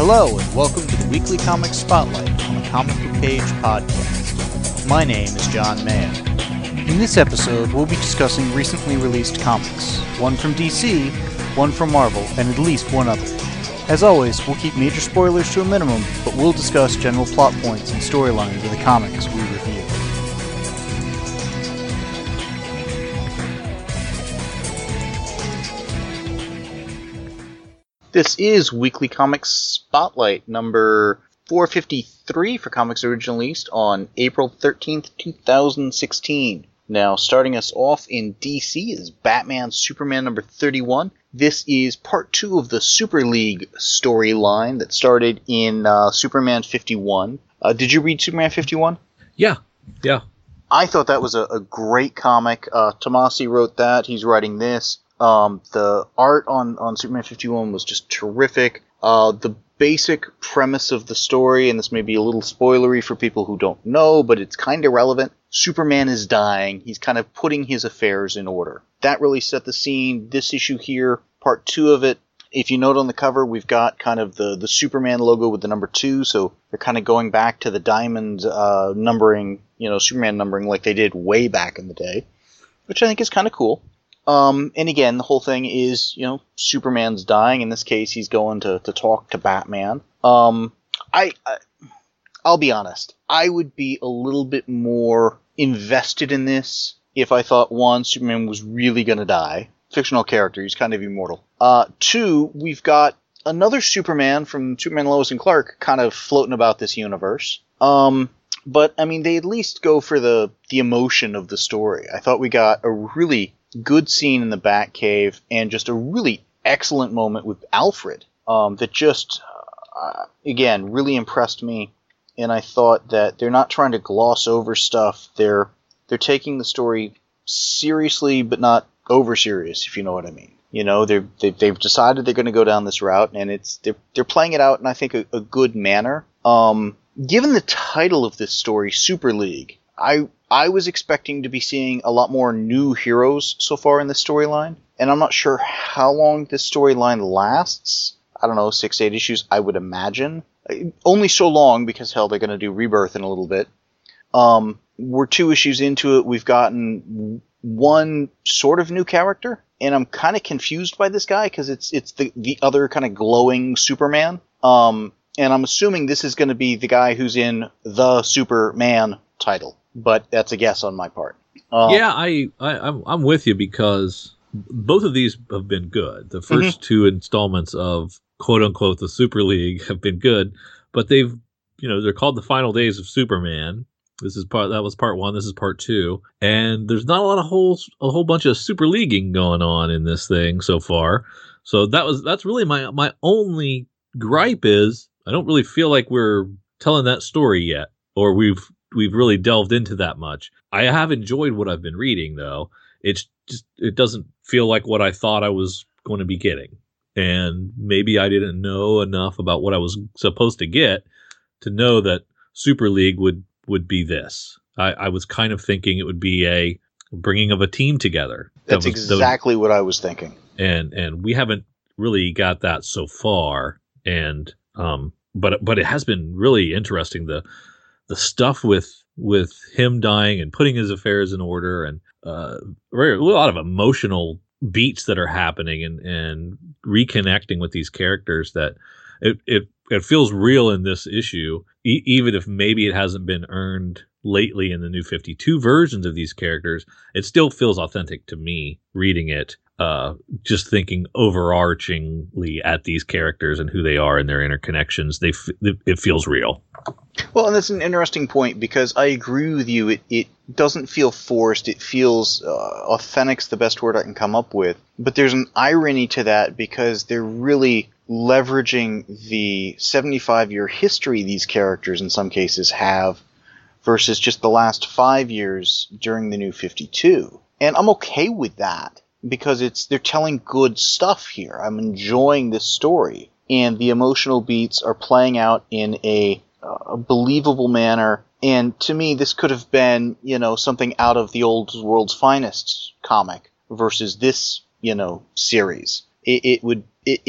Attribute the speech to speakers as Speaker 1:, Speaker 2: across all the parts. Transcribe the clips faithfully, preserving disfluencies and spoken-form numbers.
Speaker 1: Hello, and welcome to the Weekly Comics Spotlight on the Comic Book Page podcast. My name is John Mayer. In this episode, we'll be discussing recently released comics, one from D C, one from Marvel, and at least one other. As always, we'll keep major spoilers to a minimum, but we'll discuss general plot points and storylines of the comics we review. This is Weekly Comics Spotlight number four fifty-three for Comics Originally Released on April thirteenth, two thousand sixteen. Now, starting us off in D C is Batman Superman number thirty-one. This is part two of the Super League storyline that started in uh, Superman fifty-one. Uh, did you read Superman fifty-one?
Speaker 2: Yeah, yeah.
Speaker 1: I thought that was a, a great comic. Uh, Tomasi wrote that. He's writing this. Um, the art on, on Superman fifty-one was just terrific. Uh, the basic premise of the story, and this may be a little spoilery for people who don't know, but it's kind of relevant. Superman is dying. He's kind of putting his affairs in order. That really set the scene. This issue here, part two of it, if you note on the cover, we've got kind of the, the Superman logo with the number two, so they're kind of going back to the diamond uh, numbering, you know, Superman numbering like they did way back in the day, which I think is kind of cool. Um, and again, the whole thing is, you know, Superman's dying. In this case, he's going to, to talk to Batman. Um, I, I, I'll be honest. I would be a little bit more invested in this if I thought, one, Superman was really going to die. Fictional character. He's kind of immortal. Uh, two, we've got another Superman from Superman Lois and Clark kind of floating about this universe. Um, but, I mean, they at least go for the, the emotion of the story. I thought we got a really good scene in the Batcave, and just a really excellent moment with Alfred um, that just, uh, again, really impressed me. And I thought that they're not trying to gloss over stuff. They're they're taking the story seriously, but not over serious, if you know what I mean. You know, they're, they, they've decided they're going to go down this route, and it's they're they're playing it out in, I think, a, a good manner. Um, given the title of this story, Super League, I. I was expecting to be seeing a lot more new heroes so far in this storyline, and I'm not sure how long this storyline lasts. I don't know, six, eight issues, I would imagine. Only so long, because, hell, they're going to do Rebirth in a little bit. Um, we're two issues into it. We've gotten one sort of new character, and I'm kind of confused by this guy, because it's it's the, the other kind of glowing Superman. Um, and I'm assuming this is going to be the guy who's in the Superman title. But that's a guess on my part. Uh,
Speaker 2: yeah, I, I, I'm, I'm with you, because both of these have been good. The first mm-hmm. two installments of quote unquote the Super League have been good, but they've, you know, they're called the Final Days of Superman. This is part, that was part one. This is part two. And there's not a lot of whole, a whole bunch of Super Leaguing going on in this thing so far. So that was, that's really my, my only gripe is I don't really feel like we're telling that story yet, or we've, we've really delved into that much. I have enjoyed what I've been reading, though. It's just, it doesn't feel like what I thought I was going to be getting. And maybe I didn't know enough about what I was supposed to get to know that Super League would, would be this. I, I was kind of thinking it would be a bringing of a team together.
Speaker 1: That's that was, exactly that was, what I was thinking.
Speaker 2: And, and we haven't really got that so far. And, um, but, but it has been really interesting. The, The stuff with with him dying and putting his affairs in order, and uh, a lot of emotional beats that are happening, and, and reconnecting with these characters, that it, it, it feels real in this issue, e- even if maybe it hasn't been earned lately in the new fifty-two versions of these characters. It still feels authentic to me reading it, uh, just thinking overarchingly at these characters and who they are and their interconnections. They f- it feels real.
Speaker 1: Well, and that's an interesting point, because I agree with you. It it doesn't feel forced. It feels uh, authentic's the best word I can come up with. But there's an irony to that, because they're really leveraging the seventy-five year history these characters in some cases have versus just the last five years during the new fifty-two. And I'm okay with that, because it's they're telling good stuff here. I'm enjoying this story, and the emotional beats are playing out in a a believable manner. And to me, this could have been, you know, something out of the old World's Finest comic versus this, you know, series. It, it would, it, it,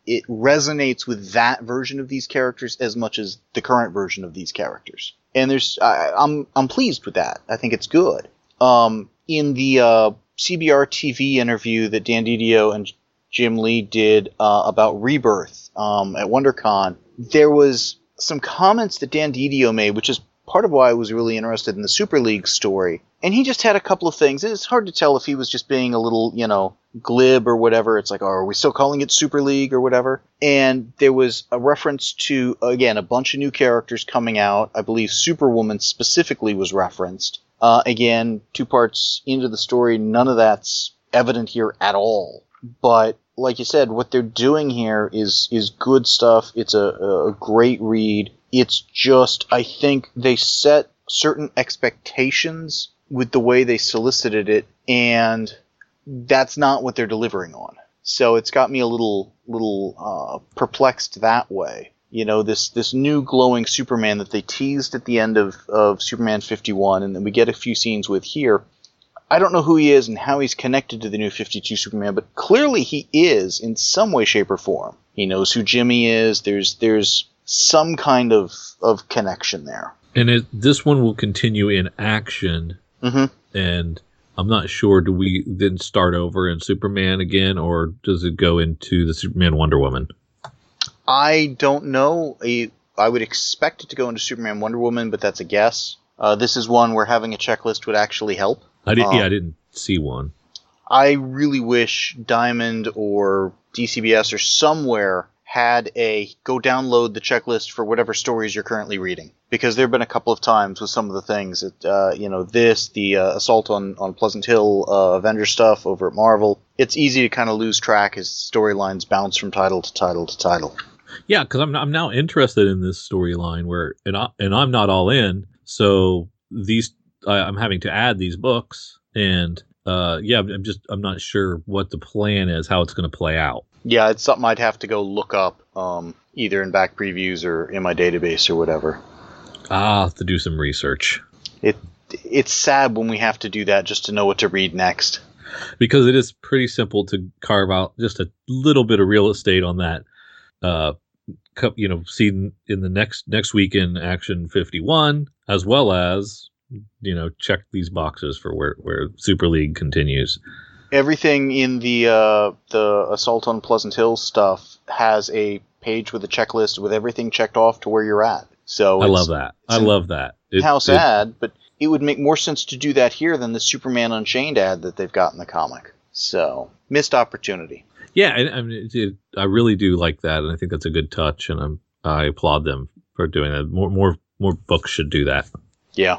Speaker 1: it resonates with that version of these characters as much as the current version of these characters. And there's, I, I'm, I'm pleased with that. I think it's good. Um, in the, uh, C B R T V interview that Dan Didio and Jim Lee did, uh, about Rebirth, um, at WonderCon, there was some comments that Dan Didio made, which is part of why I was really interested in the Super League story. And he just had a couple of things. And it's hard to tell if he was just being a little, you know, glib or whatever. It's like, oh, are we still calling it Super League or whatever? And there was a reference to, again, a bunch of new characters coming out. I believe Superwoman specifically was referenced. Uh, again, two parts into the story, none of that's evident here at all. But like you said, what they're doing here is is good stuff. It's a, a great read. It's just, I think they set certain expectations with the way they solicited it, and that's not what they're delivering on. So it's got me a little little uh, perplexed that way. You know, this this new glowing Superman that they teased at the end of, of Superman fifty-one, and then we get a few scenes with here. I don't know who he is and how he's connected to the new fifty-two Superman, but clearly he is in some way, shape, or form. He knows who Jimmy is. There's there's some kind of, of connection there.
Speaker 2: And it, this one will continue in action.
Speaker 1: Mm-hmm.
Speaker 2: And I'm not sure, do we then start over in Superman again, or does it go into the Superman Wonder Woman?
Speaker 1: I don't know. I, I would expect it to go into Superman Wonder Woman, but that's a guess. Uh, this is one where having a checklist would actually help.
Speaker 2: I did,
Speaker 1: um,
Speaker 2: yeah, I didn't see one.
Speaker 1: I really wish Diamond or D C B S or somewhere had a go download the checklist for whatever stories you're currently reading. Because there have been a couple of times with some of the things that, uh, you know, this, the uh, Assault on, on Pleasant Hill, uh, Avenger stuff over at Marvel. It's easy to kind of lose track as storylines bounce from title to title to title.
Speaker 2: Yeah, because I'm I'm now interested in this storyline where, and I, and I'm not all in, so these I, I'm having to add these books, and uh, yeah, I'm just I'm not sure what the plan is, how it's going to play out.
Speaker 1: Yeah, it's something I'd have to go look up, um, either in back previews or in my database or whatever.
Speaker 2: Ah, I'll have to do some research.
Speaker 1: It it's sad when we have to do that just to know what to read next.
Speaker 2: Because it is pretty simple to carve out just a little bit of real estate on that. Uh, you know, seen in the next next week in Action fifty-one, as well as, you know, check these boxes for where where Super League continues.
Speaker 1: Everything in the uh, the Assault on Pleasant Hill stuff has a page with a checklist with everything checked off to where you're at. So
Speaker 2: I love that. I love that.
Speaker 1: It, how sad, it, but it would make more sense to do that here than the Superman Unchained ad that they've got in the comic. So missed opportunity.
Speaker 2: Yeah, I, I mean, it, I really do like that, and I think that's a good touch, and I'm, I applaud them for doing that. More, more, more books should do that.
Speaker 1: Yeah,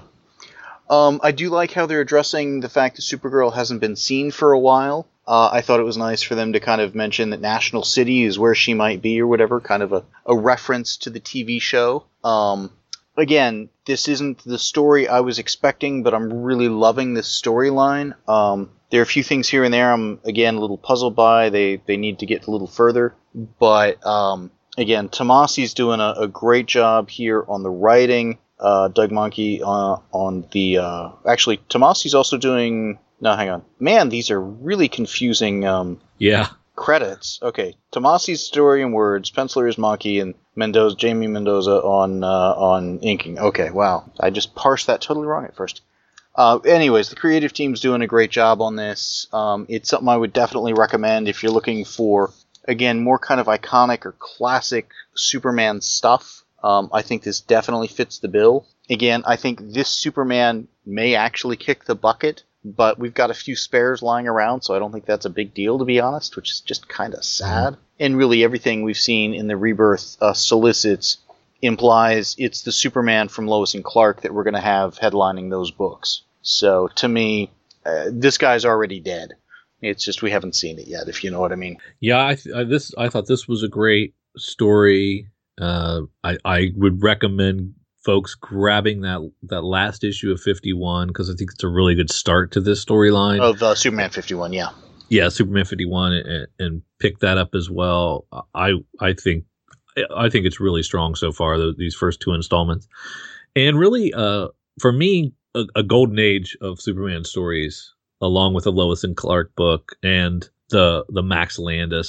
Speaker 1: um, I do like how they're addressing the fact that Supergirl hasn't been seen for a while. Uh, I thought it was nice for them to kind of mention that National City is where she might be or whatever, kind of a, a reference to the T V show. Um, again, this isn't the story I was expecting, but I'm really loving this storyline. Um, There are a few things here and there I'm, again, a little puzzled by. They they need to get a little further. But, um, again, Tomasi's doing a, a great job here on the writing. Uh, Doug Mahnke uh, on the... Uh, actually, Tomasi's also doing... No, hang on. Man, these are really confusing um,
Speaker 2: yeah.
Speaker 1: credits. Okay, Tomasi's story and words, penciler is Mahnke, and Mendoza, Jamie Mendoza on, uh, on inking. Okay, wow. I just parsed that totally wrong at first. Uh, anyways, the creative team's doing a great job on this. Um, it's something I would definitely recommend if you're looking for, again, more kind of iconic or classic Superman stuff. Um, I think this definitely fits the bill. Again, I think this Superman may actually kick the bucket, but we've got a few spares lying around, so I don't think that's a big deal, to be honest, which is just kind of sad. And really everything we've seen in the Rebirth uh, solicits implies it's the Superman from Lois and Clark that we're going to have headlining those books. So, to me, uh, this guy's already dead. It's just we haven't seen it yet, if you know what I mean.
Speaker 2: Yeah, I, th- I this I thought this was a great story. Uh, I I would recommend folks grabbing that that last issue of fifty-one because I think it's a really good start to this storyline
Speaker 1: of uh, Superman fifty-one. Yeah,
Speaker 2: yeah, Superman fifty-one, and, and pick that up as well. I I think. I think it's really strong so far, the, these first two installments. And really, uh, for me, a, a golden age of Superman stories, along with the Lois and Clark book and the the Max Landis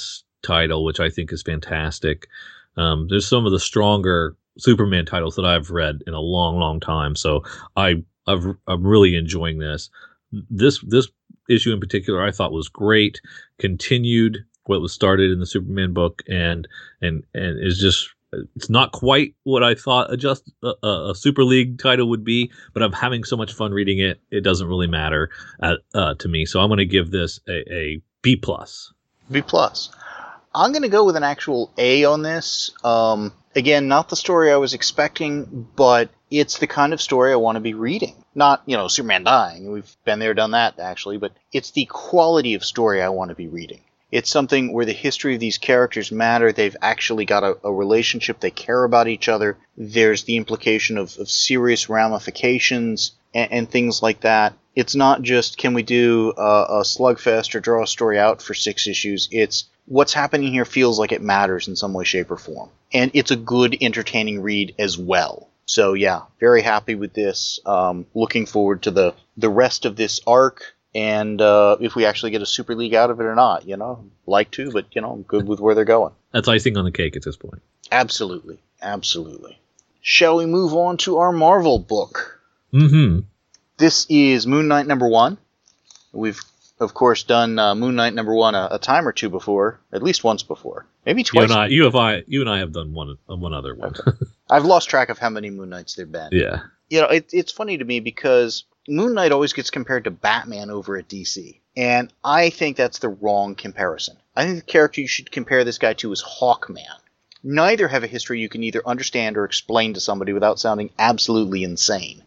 Speaker 2: title, which I think is fantastic. Um, there's some of the stronger Superman titles that I've read in a long, long time. So I, I've, I'm really enjoying this. This this issue in particular I thought was great. Continued what was started in the Superman book, and and and is just, it's not quite what I thought a just a, a Super League title would be, but I'm having so much fun reading it. It doesn't really matter uh, uh, to me. So I'm going to give this a, a B plus.
Speaker 1: B plus. I'm going to go with an actual A on this. Um, again, not the story I was expecting, but it's the kind of story I want to be reading. Not, you know, Superman dying. We've been there, done that, actually. But it's the quality of story I want to be reading. It's something where the history of these characters matter. They've actually got a, a relationship. They care about each other. There's the implication of, of serious ramifications and, and things like that. It's not just, can we do a, a slugfest or draw a story out for six issues? It's, what's happening here feels like it matters in some way, shape, or form. And it's a good, entertaining read as well. So yeah, very happy with this. Um, looking forward to the, the rest of this arc, and uh, if we actually get a Super League out of it or not. You know, like to, but you know, I'm good with where they're going.
Speaker 2: That's icing on the cake at this point.
Speaker 1: Absolutely, absolutely. Shall we move on to our Marvel book?
Speaker 2: Mm-hmm.
Speaker 1: This is Moon Knight number one. We've of course done uh, Moon Knight number one a, a time or two before, at least once before, maybe twice.
Speaker 2: You and I, you have I, you and I have done one, uh, one other one.
Speaker 1: Okay. I've lost track of how many Moon Knights there've been.
Speaker 2: Yeah.
Speaker 1: You know, it, it's funny to me because Moon Knight always gets compared to Batman over at D C, and I think that's the wrong comparison. I think the character you should compare this guy to is Hawkman. Neither have a history you can either understand or explain to somebody without sounding absolutely insane.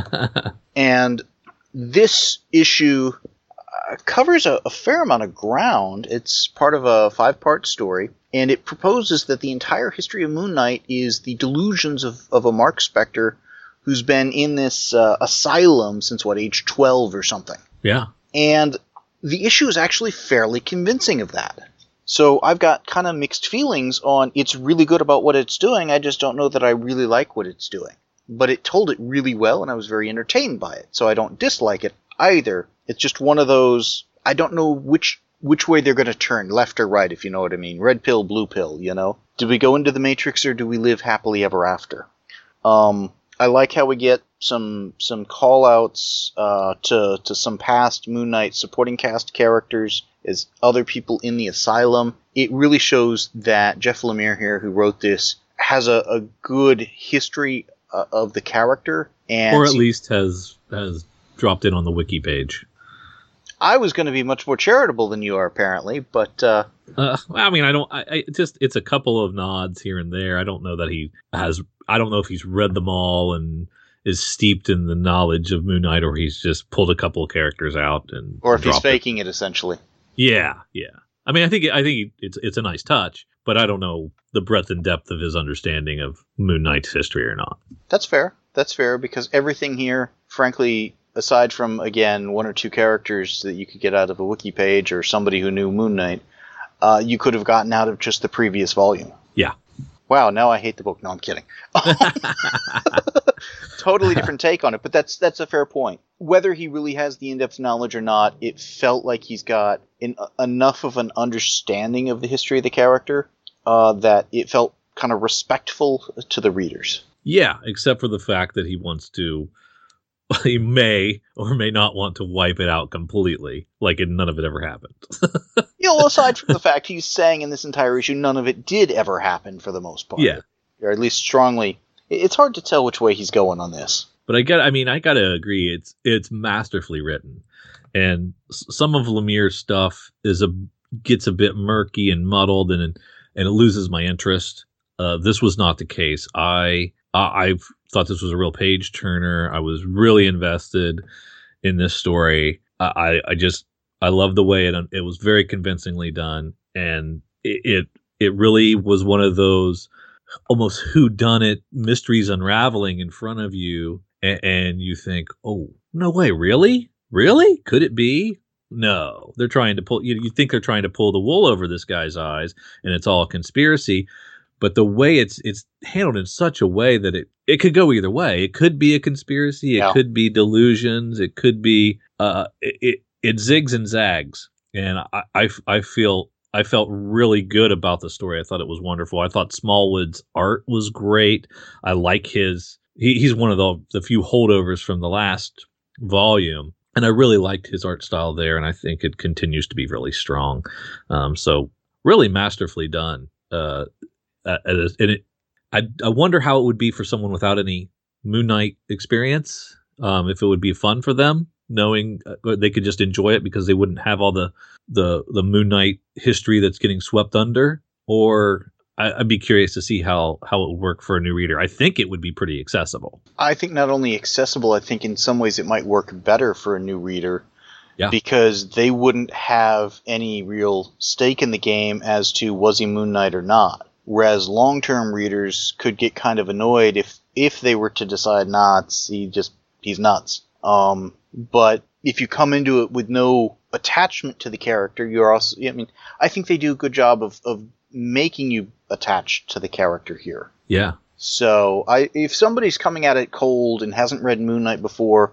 Speaker 1: And this issue uh, covers a, a fair amount of ground. It's part of a five-part story, and it proposes that the entire history of Moon Knight is the delusions of, of a Mark Spector who's been in this uh, asylum since, what, age twelve or something.
Speaker 2: Yeah.
Speaker 1: And the issue is actually fairly convincing of that. So I've got kind of mixed feelings on it's really good about what it's doing, I just don't know that I really like what it's doing. But it told it really well, and I was very entertained by it, so I don't dislike it either. It's just one of those, I don't know which which way they're going to turn, left or right, if you know what I mean. Red pill, blue pill, you know? Do we go into the Matrix, or do we live happily ever after? Um... I like how we get some some call-outs uh, to, to some past Moon Knight supporting cast characters as other people in the asylum. It really shows that Jeff Lemire here, who wrote this, has a, a good history uh, of the character. And
Speaker 2: or at least has has dropped in on the wiki page.
Speaker 1: I was going to be much more charitable than you are, apparently, but... Uh,
Speaker 2: uh, I mean, I don't... I, I just It's a couple of nods here and there. I don't know that he has... I don't know if he's read them all and is steeped in the knowledge of Moon Knight, or he's just pulled a couple of characters out and
Speaker 1: or if he's
Speaker 2: dropped
Speaker 1: faking
Speaker 2: it.
Speaker 1: it, essentially.
Speaker 2: Yeah, yeah. I mean, I think I think it's it's a nice touch, but I don't know the breadth and depth of his understanding of Moon Knight's history or not.
Speaker 1: That's fair. That's fair, because everything here, frankly, aside from, again, one or two characters that you could get out of a wiki page or somebody who knew Moon Knight, uh, you could have gotten out of just the previous volume.
Speaker 2: Yeah.
Speaker 1: Wow, now I hate the book. No, I'm kidding. Totally different take on it, but that's that's a fair point. Whether he really has the in-depth knowledge or not, it felt like he's got in, uh, enough of an understanding of the history of the character uh, that it felt kind of respectful to the readers.
Speaker 2: Yeah, except for the fact that he wants to, he may or may not want to wipe it out completely, like it, none of it ever happened.
Speaker 1: You know, aside from the fact he's saying in this entire issue, none of it did ever happen for the most part.
Speaker 2: Yeah.
Speaker 1: Or at least strongly. It's hard to tell which way he's going on this.
Speaker 2: But I get, I mean, I gotta agree, it's it's masterfully written, and s- some of Lemire's stuff is a gets a bit murky and muddled, and and it loses my interest. Uh, this was not the case. I I I've thought this was a real page turner. I was really invested in this story. I I just I love the way it it was very convincingly done, and it it, it really was one of those almost whodunit mysteries unraveling in front of you, and, and you think, oh, no way, really? Really? Could it be? No. They're trying to pull, you, you think they're trying to pull the wool over this guy's eyes, and it's all a conspiracy. But the way it's it's handled in such a way that it, it could go either way. It could be a conspiracy. It
Speaker 1: Yeah.
Speaker 2: could be delusions. It could be, uh, it, it, it zigs and zags. And I, I, I feel I felt really good about the story. I thought it was wonderful. I thought Smallwood's art was great. I like his. He, he's one of the the few holdovers from the last volume, and I really liked his art style there. And I think it continues to be really strong. Um, so really masterfully done. Uh, uh, and it, I I wonder how it would be for someone without any Moon Knight experience. Um, if it would be fun for them, knowing uh, they could just enjoy it because they wouldn't have all the the the Moon Knight history that's getting swept under, or I, I'd be curious to see how how it would work for a new reader. I think it would be pretty accessible.
Speaker 1: I think not only accessible, I think in some ways it might work better for a new reader.
Speaker 2: Yeah.
Speaker 1: Because they wouldn't have any real stake in the game as to was he Moon Knight or not. Whereas long-term readers could get kind of annoyed if if they were to decide, nah, it's, he just he's nuts. Um, but if you come into it with no attachment to the character, you're also, I mean, I think they do a good job of, of making you attached to the character here.
Speaker 2: Yeah.
Speaker 1: So I, if somebody's coming at it cold and hasn't read Moon Knight before,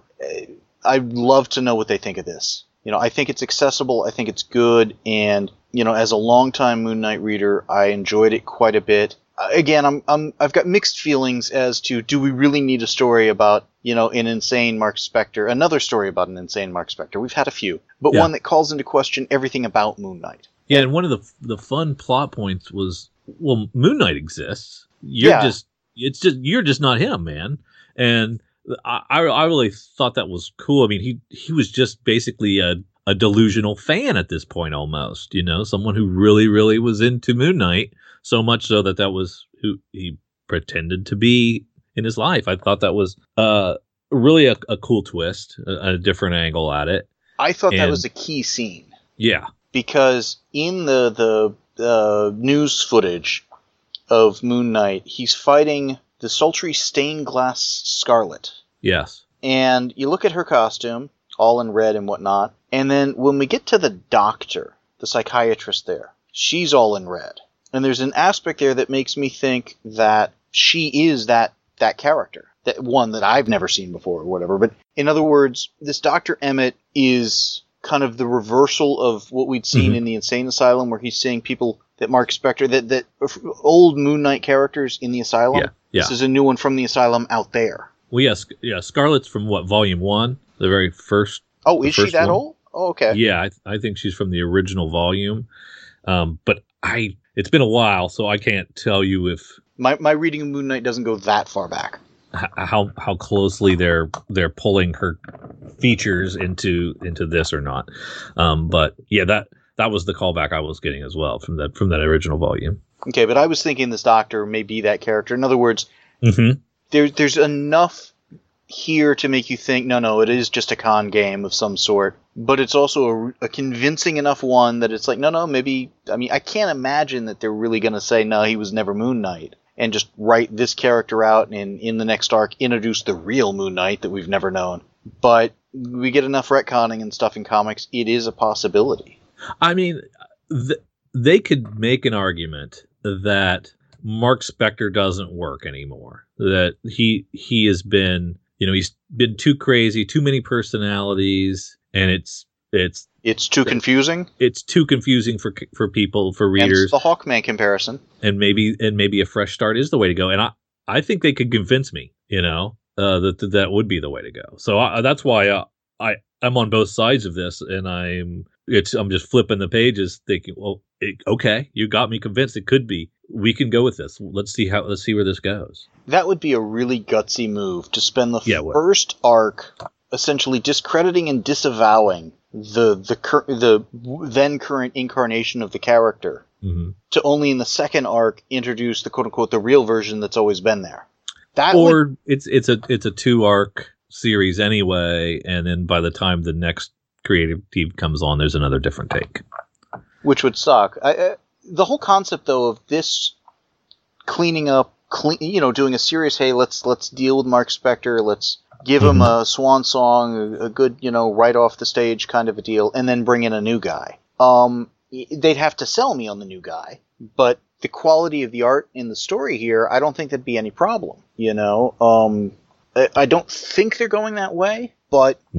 Speaker 1: I'd love to know what they think of this. You know, I think it's accessible, I think it's good, and, you know, as a longtime Moon Knight reader, I enjoyed it quite a bit. Again, I'm, I'm, I've got mixed feelings as to, do we really need a story about, you know, an insane Mark Spector, another story about an insane Mark Spector? We've had a few, but
Speaker 2: yeah.
Speaker 1: one that calls into question everything about Moon Knight.
Speaker 2: Yeah, and one of the the fun plot points was, well, Moon Knight exists. You're
Speaker 1: Yeah.
Speaker 2: just, it's just, you're just not him, man. And I, I really thought that was cool. I mean, he, he was just basically a, a delusional fan at this point, almost, you know, someone who really, really was into Moon Knight, so much so that that was who he pretended to be in his life. I thought that was uh, really a, a cool twist, a, a different angle at it.
Speaker 1: I thought
Speaker 2: And-
Speaker 1: that was a key scene.
Speaker 2: Yeah.
Speaker 1: Because in the, the uh, news footage of Moon Knight, he's fighting the sultry stained glass Scarlet.
Speaker 2: Yes.
Speaker 1: And you look at her costume, all in red and whatnot, and then when we get to the doctor, the psychiatrist there, she's all in red. And there's an aspect there that makes me think that she is that that character. That one that I've never seen before or whatever. But in other words, this Doctor Emmett is kind of the reversal of what we'd seen
Speaker 2: Mhm.
Speaker 1: in the Insane Asylum, where he's seeing people that Mark Spector, that, that old Moon Knight characters in the Asylum.
Speaker 2: Yeah. Yeah.
Speaker 1: This is a new one from the Asylum out there.
Speaker 2: Well, yes. Yeah. Scarlet's from what, volume one? The very first.
Speaker 1: Oh,
Speaker 2: The
Speaker 1: is she
Speaker 2: first
Speaker 1: that
Speaker 2: one?
Speaker 1: old? Oh, okay.
Speaker 2: Yeah. I, I think she's from the original volume. Um, but I, it's been a while, so I can't tell you if,
Speaker 1: My my reading of Moon Knight doesn't go that far back.
Speaker 2: h- how how closely they're they're pulling her features into into this or not. Um, but yeah, that that was the callback I was getting as well from that from that original volume.
Speaker 1: Okay, but I was thinking this Doctor may be that character. In other words,
Speaker 2: Mm-hmm.
Speaker 1: there, there's enough here to make you think, no, no, it is just a con game of some sort. But it's also a, a convincing enough one that it's like, no, no, maybe... I mean, I can't imagine that they're really going to say, no, he was never Moon Knight, and just write this character out and in the next arc introduce the real Moon Knight that we've never known. But we get enough retconning and stuff in comics, it is a possibility.
Speaker 2: I mean, th- they could make an argument that Mark Spector doesn't work anymore. That he he has been, you know, he's been too crazy, too many personalities, and it's it's
Speaker 1: It's too confusing.
Speaker 2: it's too confusing for for people, for
Speaker 1: Hence
Speaker 2: readers,
Speaker 1: the Hawkman comparison.
Speaker 2: and maybe and maybe a fresh start is the way to go. And I I think they could convince me, you know, uh, that that that would be the way to go. So I, that's why uh, I I'm on both sides of this, and I'm it's I'm just flipping the pages, thinking, well, it, okay, you got me convinced. It could be. We can go with this. Let's see how. Let's see where this goes.
Speaker 1: That would be a really gutsy move to spend the
Speaker 2: Yeah, it would.
Speaker 1: first arc essentially discrediting and disavowing the the cur- the then current incarnation of the character,
Speaker 2: Mm-hmm.
Speaker 1: to only in the second arc introduce the quote unquote the real version that's always been there. That
Speaker 2: Or
Speaker 1: would,
Speaker 2: it's it's a it's a two arc series anyway, and then by the time the next creative team comes on, there's another different take.
Speaker 1: which would suck. I, I, the whole concept though of this cleaning up, clean, you know, doing a serious, hey, let's let's deal with Mark Spector, let's give him a swan song, a, a good, you know, right off the stage kind of a deal, and then bring in a new guy. Um, y- they'd have to sell me on the new guy, but the quality of the art in the story here, I don't think that'd be any problem. You know, um, I, I don't think they're going that way, but
Speaker 2: No.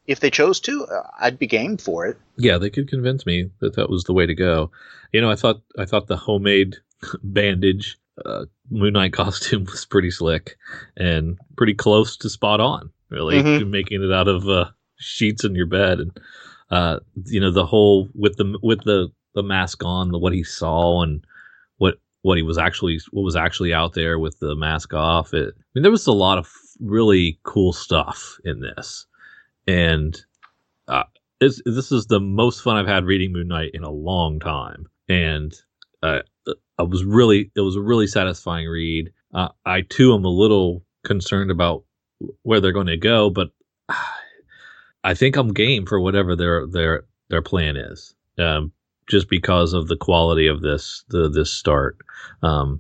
Speaker 1: if they chose to, uh, I'd be game for it.
Speaker 2: Yeah, they could convince me that that was the way to go. You know, I thought I thought the homemade bandage uh, Moon Knight costume was pretty slick and pretty close to spot on. Really,
Speaker 1: Mhm.
Speaker 2: making it out of uh, sheets in your bed, and uh, you know, the whole with the with the, the mask on, the what he saw and what what he was actually what was actually out there with the mask off. It, I mean, there was a lot of really cool stuff in this, and uh, it's, this is the most fun I've had reading Moon Knight in a long time, and uh, I was really it was a really satisfying read. Uh, I too am a little concerned about where they're going to go, but I think I'm game for whatever their their their plan is. Um, just because of the quality of this the this start. Um,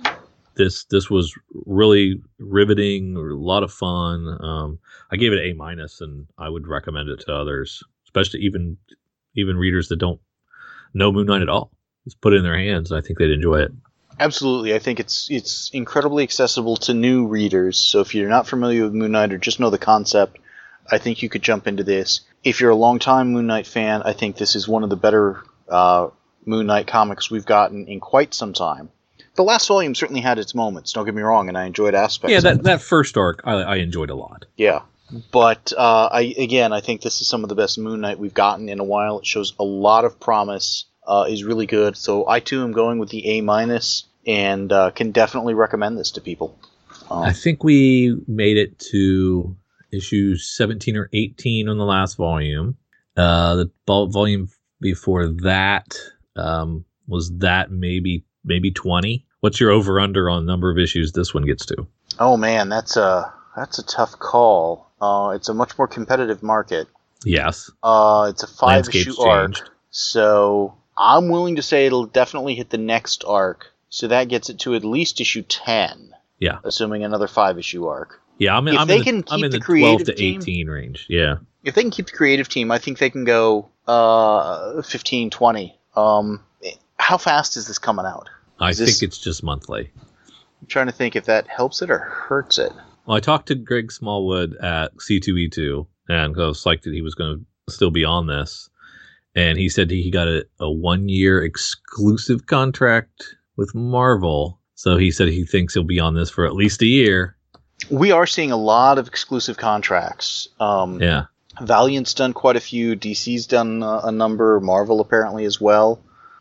Speaker 2: this this was really riveting, a lot of fun. Um, I gave it A minus, and I would recommend it to others, especially even even readers that don't know Moon Knight at all. Just put it in their hands. I think they'd enjoy it.
Speaker 1: Absolutely. I think it's it's incredibly accessible to new readers. So if you're not familiar with Moon Knight or just know the concept, I think you could jump into this. If you're a longtime Moon Knight fan, I think this is one of the better uh, Moon Knight comics we've gotten in quite some time. The last volume certainly had its moments, don't get me wrong, and I enjoyed aspects
Speaker 2: Yeah,
Speaker 1: of
Speaker 2: that,
Speaker 1: it.
Speaker 2: that first arc I, I enjoyed a lot.
Speaker 1: Yeah. But, uh, I again, I think this is some of the best Moon Knight we've gotten in a while. It shows a lot of promise, uh, is really good. So I, too, am going with the A minus, and uh, can definitely recommend this to people. Um,
Speaker 2: I think we made it to issue seventeen or eighteen on the last volume. Uh, the vol- volume before that um, was that maybe maybe twenty. What's your over under on number of issues this one gets to?
Speaker 1: oh, man, that's a, that's a tough call. Uh, it's a much more competitive market.
Speaker 2: Yes.
Speaker 1: Uh, it's a five-issue
Speaker 2: Landscape's
Speaker 1: arc,
Speaker 2: changed.
Speaker 1: so I'm willing to say it'll definitely hit the next arc. So that gets it to at least issue ten.
Speaker 2: Yeah.
Speaker 1: Assuming another five-issue arc.
Speaker 2: Yeah, I'm,
Speaker 1: If
Speaker 2: I'm
Speaker 1: they
Speaker 2: in the,
Speaker 1: can
Speaker 2: I'm
Speaker 1: keep
Speaker 2: in
Speaker 1: the
Speaker 2: the twelve
Speaker 1: creative
Speaker 2: to eighteen range. Yeah.
Speaker 1: If they can keep the creative team, I think they can go uh, fifteen, twenty. Um, how fast is this coming out?
Speaker 2: I
Speaker 1: Is
Speaker 2: think
Speaker 1: this-
Speaker 2: it's just monthly.
Speaker 1: I'm trying to think if that helps it or hurts it.
Speaker 2: Well, I talked to Greg Smallwood at C two E two, and I was psyched that he was going to still be on this. And he said he got a, a one-year exclusive contract with Marvel. So he said he thinks he'll be on this for at least a year.
Speaker 1: We are seeing a lot of exclusive contracts. Um,
Speaker 2: Yeah.
Speaker 1: Valiant's done quite a few. D C's done uh, a number. Marvel apparently as well.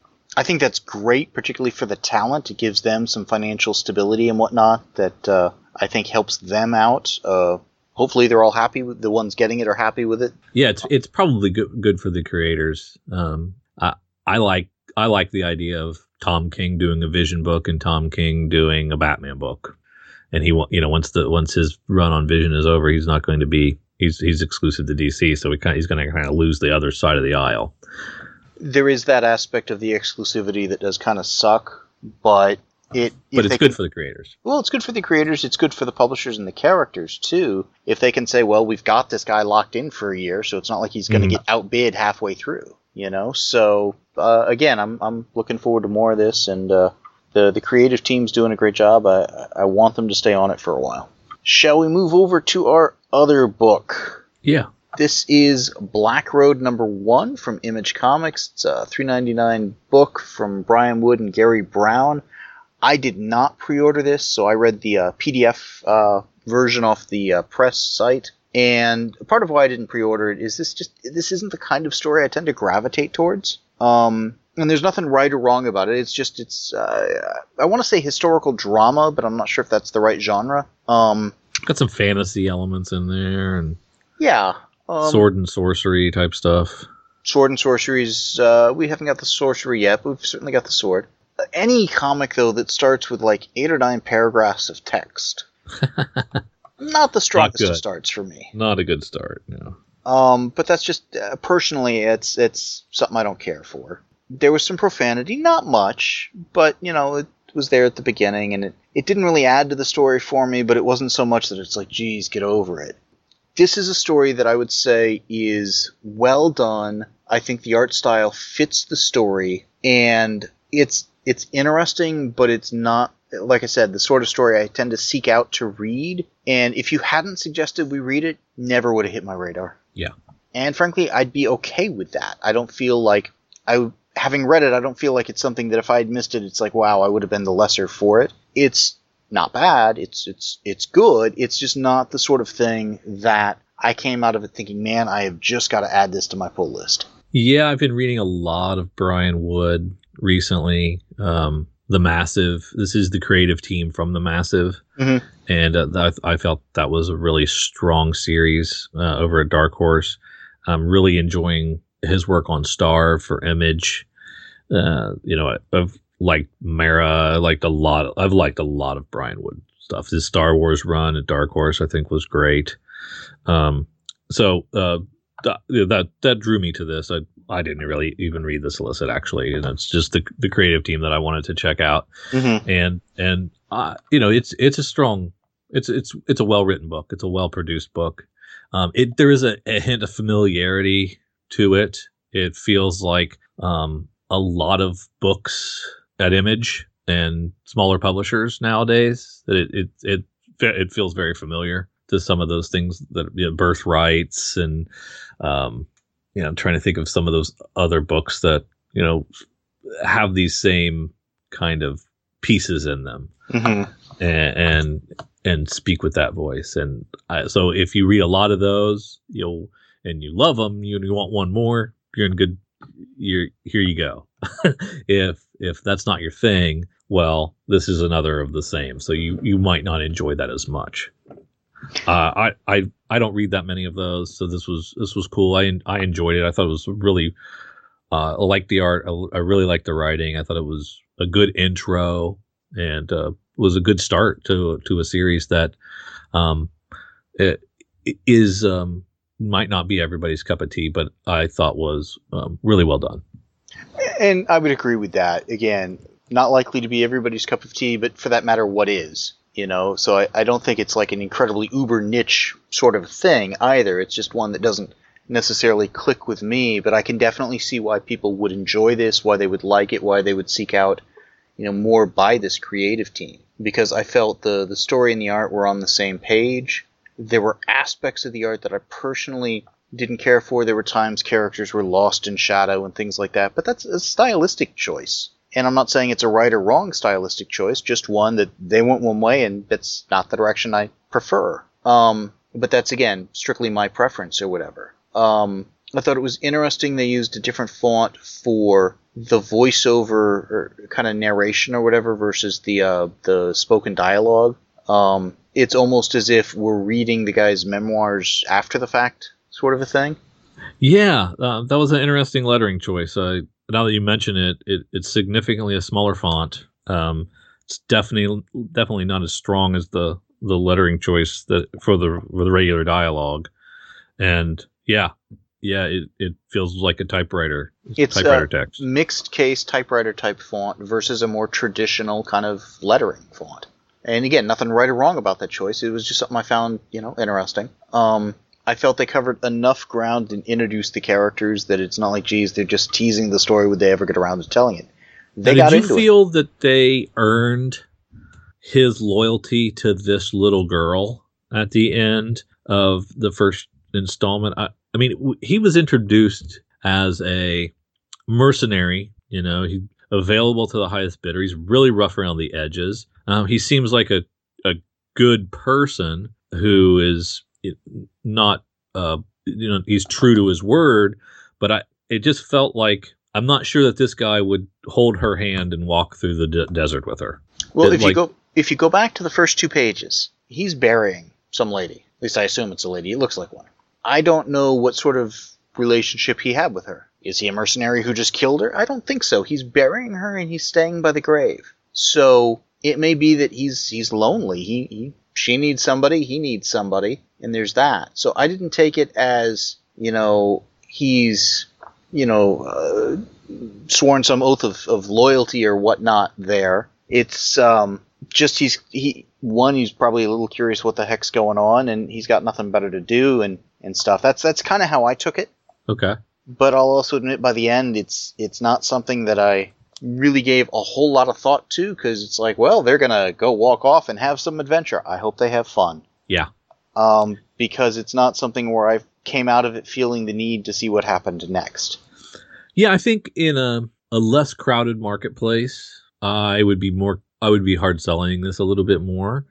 Speaker 1: I think that's great, particularly for the talent. It gives them some financial stability and whatnot that uh, I think helps them out. Uh, hopefully they're all happy with the ones getting it are happy with it.
Speaker 2: Yeah, it's it's probably good good for the creators. Um, I I like I like the idea of Tom King doing a Vision book and Tom King doing a Batman book, and he wa- you know once the once his run on Vision is over, he's not going to be he's he's exclusive to D C, so he kind he's going to kind of lose the other side of the aisle.
Speaker 1: There is that aspect of the exclusivity that does kind of suck, but it.
Speaker 2: But it's good
Speaker 1: can,
Speaker 2: for the creators.
Speaker 1: Well, it's good for the creators. It's good for the publishers and the characters too. If they can say, "Well, we've got this guy locked in for a year, so it's not like he's going to
Speaker 2: Mhm.
Speaker 1: get outbid halfway through," you know. So uh, again, I'm I'm looking forward to more of this, and uh, the the creative team's doing a great job. I I want them to stay on it for a while. Shall we move over to our other book?
Speaker 2: Yeah.
Speaker 1: This is Black Road number one from Image Comics. It's a three ninety-nine book from Brian Wood and Gary Brown. I did not pre-order this, so I read the uh, P D F uh, version off the uh, press site. And part of why I didn't pre-order it is this just this isn't the kind of story I tend to gravitate towards. Um, and there's nothing right or wrong about it. It's just it's uh, I want to say historical drama, but I'm not sure if that's the right genre. Um,
Speaker 2: Got some fantasy elements in there and
Speaker 1: yeah. Um,
Speaker 2: sword and sorcery type stuff.
Speaker 1: Sword and sorceries, uh, we haven't got the sorcery yet, but we've certainly got the sword. Uh, any comic, though, that starts with like eight or nine paragraphs of text, not the strongest
Speaker 2: good.
Speaker 1: of starts for me.
Speaker 2: Not a good start. No.
Speaker 1: Um, but that's just, uh, personally, it's it's something I don't care for. There was some profanity, not much, but, you know, it was there at the beginning, and it, it didn't really add to the story for me, but it wasn't so much that it's like, geez, get over it. This is a story that I would say is well done. I think the art style fits the story, and it's it's interesting, but it's not, like I said, the sort of story I tend to seek out to read. And if you hadn't suggested we read it, never would have hit my radar.
Speaker 2: Yeah.
Speaker 1: And frankly, I'd be okay with that. I don't feel like I, having read it, I don't feel like it's something that if I had missed it, it's like, wow, I would have been the lesser for it. It's not bad. It's it's it's good. It's just not the sort of thing that I came out of it thinking, man, I have just got to add this to my pull list.
Speaker 2: Yeah, I've been reading a lot of Brian Wood recently. Um, The Massive. This is the creative team from The Massive. Mm-hmm. And uh, I, I felt that was a really strong series uh, over at Dark Horse. I'm really enjoying his work on Starve for Image. Uh, you know, I, I've liked Mara. I liked a lot. Of, I've liked a lot of Brian Wood stuff. His Star Wars run at Dark Horse, I think, was great. Um, so uh, th- that that drew me to this. I I didn't really even read the solicit actually, and it's just the the creative team that I wanted to check out. Mm-hmm. And and uh, you know, it's it's a strong, it's it's it's a well written book. It's a well produced book. Um, it there is a, a hint of familiarity to it. It feels like um, a lot of books at Image and smaller publishers nowadays. That it it it it feels very familiar to some of those things that, you know, Birthrights and um, you know, I'm trying to think of some of those other books that, you know, have these same kind of pieces in them. Mm-hmm. and, and and speak with that voice. And I, so if you read a lot of those, you'll and you love them, you, you want one more, you're in good. You're here. You go. if if that's not your thing, well, this is another of the same. So you you might not enjoy that as much. Uh, I, I I don't read that many of those, so this was this was cool. I I enjoyed it. I thought it was really. Uh, I liked the art. I, I really liked the writing. I thought it was a good intro and uh, was a good start to to a series that um, it, it is um, might not be everybody's cup of tea, but I thought was um, really well done.
Speaker 1: And I would agree with that. Again, not likely to be everybody's cup of tea, but for that matter, what is? You know, so I, I don't think it's like an incredibly uber niche sort of thing either. It's just one that doesn't necessarily click with me, but I can definitely see why people would enjoy this, why they would like it, why they would seek out, you know, more by this creative team. Because I felt the, the story and the art were on the same page. There were aspects of the art that I personally didn't care for. There were times characters were lost in shadow and things like that, but that's a stylistic choice. And I'm not saying it's a right or wrong stylistic choice, just one that they went one way and that's not the direction I prefer. Um, but that's, again, strictly my preference or whatever. Um, I thought it was interesting they used a different font for the voiceover or kind of narration or whatever versus the uh, the spoken dialogue. Um, it's almost as if we're reading the guy's memoirs after the fact, sort of a thing.
Speaker 2: Yeah, uh, that was an interesting lettering choice. Uh, now that you mention it, it, it's significantly a smaller font. Um, it's definitely definitely not as strong as the, the lettering choice that for the for the regular dialogue. And yeah, yeah, it, it feels like a typewriter.
Speaker 1: It's
Speaker 2: typewriter
Speaker 1: a
Speaker 2: text.
Speaker 1: Mixed case typewriter type font versus a more traditional kind of lettering font. And again, nothing right or wrong about that choice. It was just something I found, you know, interesting. Um, I felt they covered enough ground and introduced the characters that it's not like, geez, they're just teasing the story. Would they ever get around to telling it? They
Speaker 2: now,
Speaker 1: got
Speaker 2: did you
Speaker 1: into
Speaker 2: feel
Speaker 1: it.
Speaker 2: that they earned his loyalty to this little girl at the end of the first installment? I, I mean, w- he was introduced as a mercenary. You know, he available to the highest bidder. He's really rough around the edges. Um, he seems like a a good person who is not, uh, you know, he's true to his word, but I, it just felt like, I'm not sure that this guy would hold her hand and walk through the de- desert with her.
Speaker 1: Well,
Speaker 2: it,
Speaker 1: if
Speaker 2: like,
Speaker 1: you go, if you go back to the first two pages, he's burying some lady. At least I assume it's a lady. It looks like one. I don't know what sort of relationship he had with her. Is he a mercenary who just killed her? I don't think so. He's burying her and he's staying by the grave. So it may be that he's, he's lonely. He, he, she needs somebody. He needs somebody. And there's that. So I didn't take it as, you know, he's, you know, uh, sworn some oath of, of loyalty or whatnot there. It's um, just he's, he one, he's probably a little curious what the heck's going on, and he's got nothing better to do and, and stuff. That's that's kind of how I took it.
Speaker 2: Okay.
Speaker 1: But I'll also admit by the end, it's it's not something that I really gave a whole lot of thought to, because it's like, well, they're going to go walk off and have some adventure. I hope they have fun.
Speaker 2: Yeah.
Speaker 1: Um, because it's not something where I came out of it feeling the need to see what happened next.
Speaker 2: Yeah, I think in a, a less crowded marketplace, I would be more. I would be hard selling this a little bit more.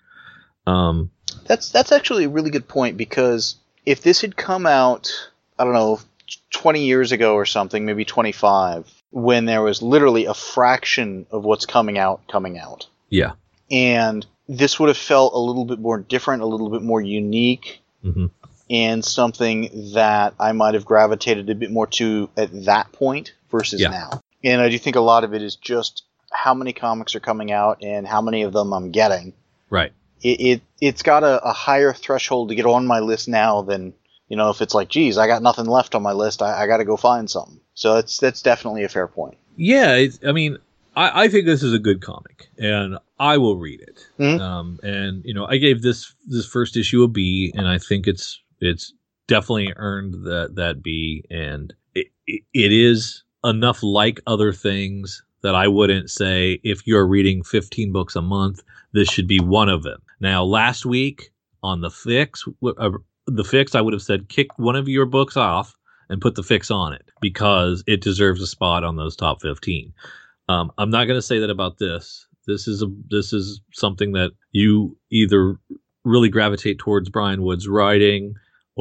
Speaker 2: Um,
Speaker 1: that's that's actually a really good point, because if this had come out, I don't know, twenty years ago or something, maybe twenty-five, when there was literally a fraction of what's coming out coming out.
Speaker 2: Yeah.
Speaker 1: And this would have felt a little bit more different, a little bit more unique,
Speaker 2: mm-hmm.
Speaker 1: and something that I might have gravitated a bit more to at that point versus
Speaker 2: yeah.
Speaker 1: now. And I do think a lot of it is just how many comics are coming out and how many of them I'm getting.
Speaker 2: Right.
Speaker 1: It, it, it's got a, a higher threshold to get on my list now than, you know, if it's like, geez, I got nothing left on my list, I, I got to go find something. So that's that's definitely a fair point.
Speaker 2: Yeah, it's, I mean, I, I think this is a good comic, and I will read it.
Speaker 1: Mm-hmm.
Speaker 2: Um, and you know, I gave this this first issue a B, and I think it's it's definitely earned that that B, and it, it, it is enough like other things that I wouldn't say, if you're reading fifteen books a month, this should be one of them. Now, last week on the fix, uh, the fix, I would have said kick one of your books off and put the fix on it, because it deserves a spot on those top fifteen. Um, I'm not going to say that about this. This is a this is something that you either really gravitate towards Brian Wood's writing,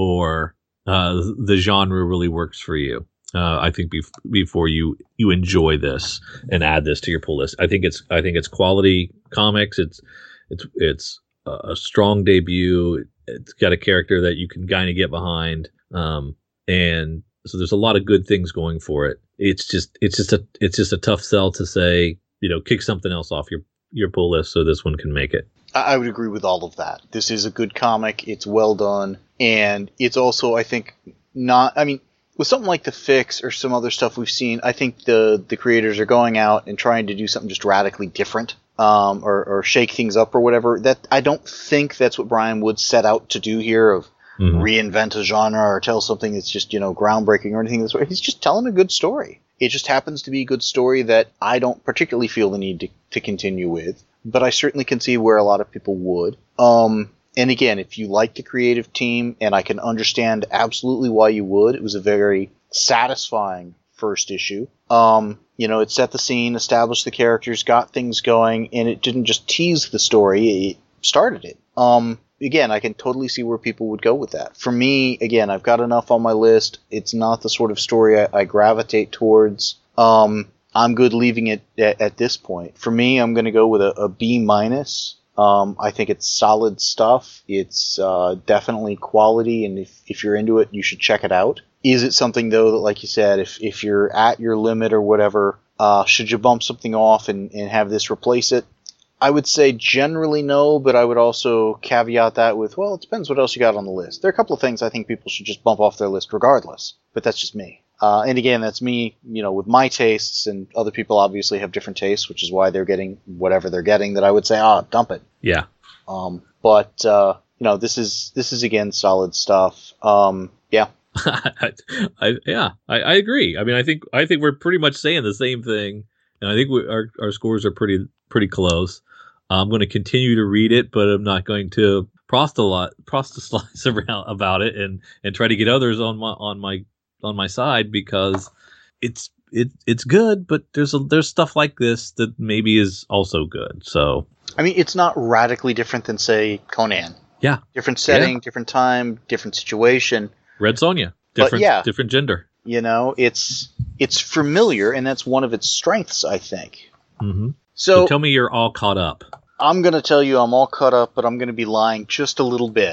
Speaker 2: or uh, the genre really works for you. Uh, I think bef- before you you enjoy this and add this to your pull list, I think it's I think it's quality comics. It's it's it's a strong debut. It's got a character that you can kind of get behind, um, and so there's a lot of good things going for it. It's just it's just a it's just a tough sell to say, you know, kick something else off your your pull list so this one can make it.
Speaker 1: I would agree with all of that. This is a good comic. It's well done, and it's also, I think, not. I mean, with something like The Fix or some other stuff we've seen, I think the the creators are going out and trying to do something just radically different, um, or, or shake things up or whatever. That I don't think that's what Brian Wood set out to do here, of mm-hmm. reinvent a genre or tell something that's just, you know, groundbreaking or anything. He's just telling a good story. It just happens to be a good story that I don't particularly feel the need to, to continue with, but I certainly can see where a lot of people would. Um, and again, if you like the creative team, and I can understand absolutely why you would, it was a very satisfying first issue. Um, you know, it set the scene, established the characters, got things going, and it didn't just tease the story, it started it. Um, again, I can totally see where people would go with that. For me, again, I've got enough on my list. It's not the sort of story I, I gravitate towards. Um, I'm good leaving it at, at this point. For me, I'm going to go with a, a B minus. Um, I think it's solid stuff. It's uh, definitely quality, and if, if you're into it, you should check it out. Is it something, though, that, like you said, if, if you're at your limit or whatever, uh, should you bump something off and, and have this replace it? I would say generally no, but I would also caveat that with, well, it depends what else you got on the list. There are a couple of things I think people should just bump off their list regardless, but that's just me. Uh, and again, that's me, you know, with my tastes, and other people obviously have different tastes, which is why they're getting whatever they're getting that I would say, ah, dump it.
Speaker 2: Yeah.
Speaker 1: Um, but, uh, you know, this is, this is again, solid stuff. Um, yeah.
Speaker 2: I, I, yeah, I, I agree. I mean, I think, I think we're pretty much saying the same thing, and I think we, our, our scores are pretty, pretty close. I'm going to continue to read it, but I'm not going to proselytize, proselytize around about it and, and try to get others on my on my on my side, because it's it it's good, but there's a, there's stuff like this that maybe is also good. So
Speaker 1: I mean, it's not radically different than, say, Conan.
Speaker 2: Yeah,
Speaker 1: different setting,
Speaker 2: yeah.
Speaker 1: different time, different situation.
Speaker 2: Red Sonja, different yeah, different gender.
Speaker 1: You know, it's it's familiar, and that's one of its strengths, I think.
Speaker 2: Mm-hmm.
Speaker 1: So,
Speaker 2: so tell me you're all caught up.
Speaker 1: I'm going to tell you I'm all caught up, but I'm going to be lying just a little bit.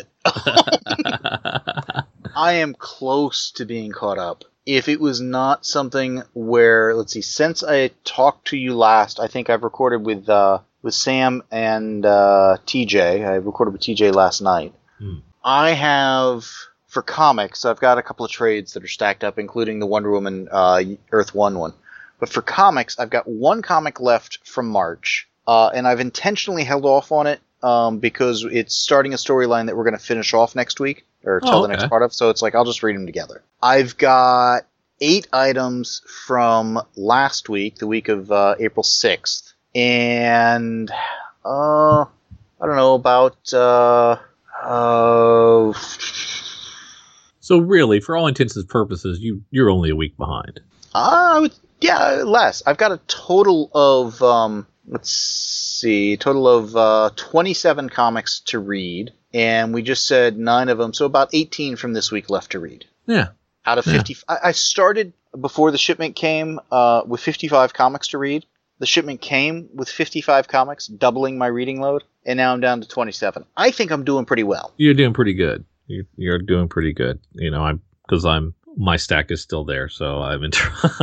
Speaker 1: I am close to being caught up. If it was not something where, let's see, since I talked to you last, I think I've recorded with uh, with Sam and uh, T J. I recorded with T J last night. Hmm. I have, for comics, I've got a couple of trades that are stacked up, including the Wonder Woman uh, Earth One one. But for comics, I've got one comic left from March. Uh, and I've intentionally held off on it um, because it's starting a storyline that we're going to finish off next week, or tell oh, okay. the next part of. So it's like, I'll just read them together. I've got eight items from last week, the week of uh, April sixth. And, uh, I don't know, about uh, uh,
Speaker 2: So really, for all intents and purposes, you you're only a week behind.
Speaker 1: Uh, I would, yeah, less. I've got a total of um, let's see, total of uh, twenty-seven comics to read, and we just said nine of them, so about eighteen from this week left to read.
Speaker 2: Yeah.
Speaker 1: Out of fifty, yeah. I, I started before the shipment came uh, with fifty-five comics to read. The shipment came with fifty-five comics, doubling my reading load, and now I'm down to twenty-seven. I think I'm doing pretty well.
Speaker 2: You're doing pretty good. You're, you're doing pretty good. You know, I'm because I'm my stack is still there, so I'm in,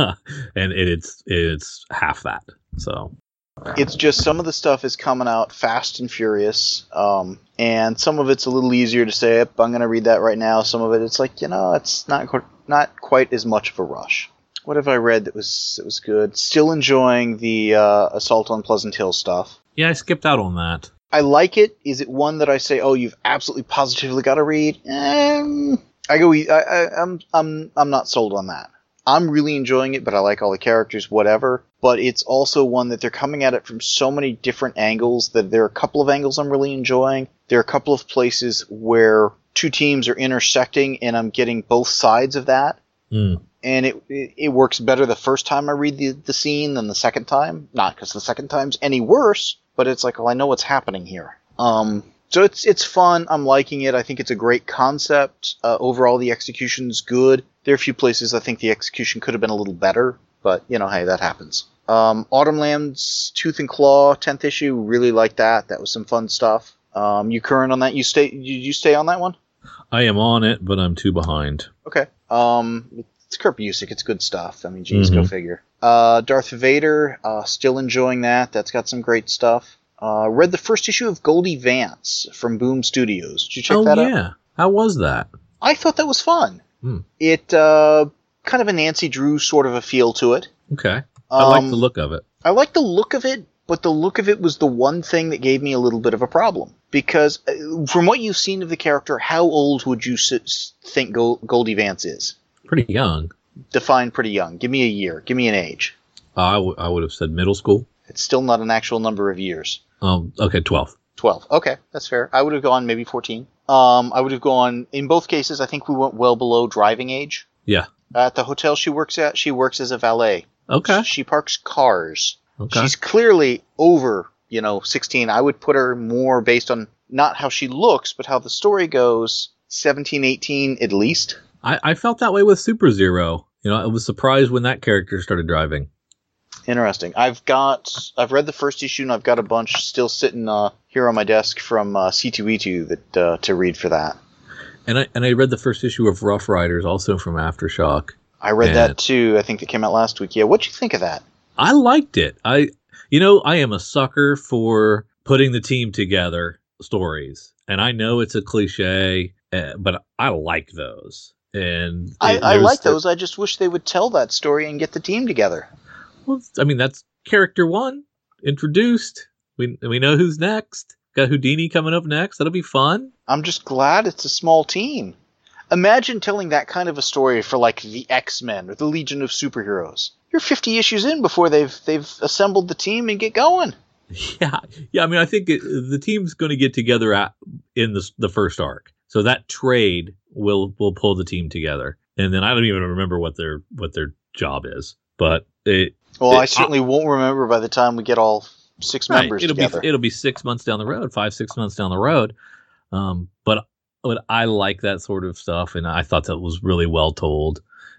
Speaker 2: and it, it's it's half that. So
Speaker 1: it's just some of the stuff is coming out fast and furious, um, and some of it's a little easier to say, "Yep, I'm going to read that right now." Some of it, it's like, you know, it's not not quite as much of a rush. What have I read that was that was good? Still enjoying the uh, Assault on Pleasant Hill stuff.
Speaker 2: Yeah, I skipped out on that.
Speaker 1: I like it. Is it one that I say, oh, you've absolutely positively got to read? Um, I go. I, I, I'm I'm I'm not sold on that. I'm really enjoying it, but I like all the characters, whatever. But it's also one that they're coming at it from so many different angles that there are a couple of angles I'm really enjoying. There are a couple of places where two teams are intersecting, and I'm getting both sides of that.
Speaker 2: Mm.
Speaker 1: And it, it it works better the first time I read the, the scene than the second time. Not because the second time's any worse, but it's like, well, I know what's happening here. Um, so it's it's fun. I'm liking it. I think it's a great concept. Uh, overall, the execution's good. There are a few places I think the execution could have been a little better, but, you know, hey, that happens. Um, Autumnland's Tooth and Claw, tenth issue, really like that. That was some fun stuff. Um, you current on that? You stay? You, you stay on that one?
Speaker 2: I am on it, but I'm too behind.
Speaker 1: Okay. Um, it's Kurt Busiek. It's good stuff. I mean, geez, mm-hmm. Go figure. Uh, Darth Vader, uh, still enjoying that. That's got some great stuff. Uh, read the first issue of Goldie Vance from Boom Studios. Did you check
Speaker 2: oh,
Speaker 1: that out?
Speaker 2: Oh, yeah. How was that?
Speaker 1: I thought that was fun.
Speaker 2: Hmm.
Speaker 1: It, uh, kind of a Nancy Drew sort of a feel to it.
Speaker 2: Okay. I um, like the look of it.
Speaker 1: I like the look of it, but the look of it was the one thing that gave me a little bit of a problem. Because uh, from what you've seen of the character, how old would you s- think Go- Goldie Vance is?
Speaker 2: Pretty young.
Speaker 1: Define pretty young. Give me a year. Give me an age.
Speaker 2: Uh, I, w- I would have said middle school.
Speaker 1: It's still not an actual number of years.
Speaker 2: Um. Okay, twelve.
Speaker 1: twelve. Okay, that's fair. I would have gone maybe fourteen. Um, I would have gone, in both cases, I think we went well below driving age.
Speaker 2: Yeah.
Speaker 1: At the hotel she works at, she works as a valet.
Speaker 2: Okay.
Speaker 1: She parks cars.
Speaker 2: Okay.
Speaker 1: She's clearly over, you know, sixteen. I would put her more based on not how she looks, but how the story goes, seventeen, eighteen at least.
Speaker 2: I, I felt that way with Super Zero. You know, I was surprised when that character started driving.
Speaker 1: Interesting. I've got, I've read the first issue, and I've got a bunch still sitting uh, here on my desk from uh, C two E two that uh, to read for that.
Speaker 2: And I and I read the first issue of Rough Riders, also from Aftershock.
Speaker 1: I read that too. I think that came out last week. Yeah, what'd you think of that?
Speaker 2: I liked it. I, you know, I am a sucker for putting the team together stories, and I know it's a cliche, uh, but I like those. And it,
Speaker 1: I, I like the, those. I just wish they would tell that story and get the team together.
Speaker 2: Well, I mean, that's character one introduced. We we know who's next. Got Houdini coming up next. That'll be fun.
Speaker 1: I'm just glad it's a small team. Imagine telling that kind of a story for like the X-Men or the Legion of Superheroes. You're fifty issues in before they've they've assembled the team and get going.
Speaker 2: Yeah, yeah. I mean, I think it, the team's going to get together at, in the the first arc. So that trade will will pull the team together, and then I don't even remember what their what their job is, but it.
Speaker 1: Well,
Speaker 2: it,
Speaker 1: I certainly I, won't remember by the time we get all six
Speaker 2: right,
Speaker 1: members
Speaker 2: it'll
Speaker 1: together.
Speaker 2: Be, it'll be six months down the road, five, six months down the road. Um, but but I like that sort of stuff, and I thought that was really well told,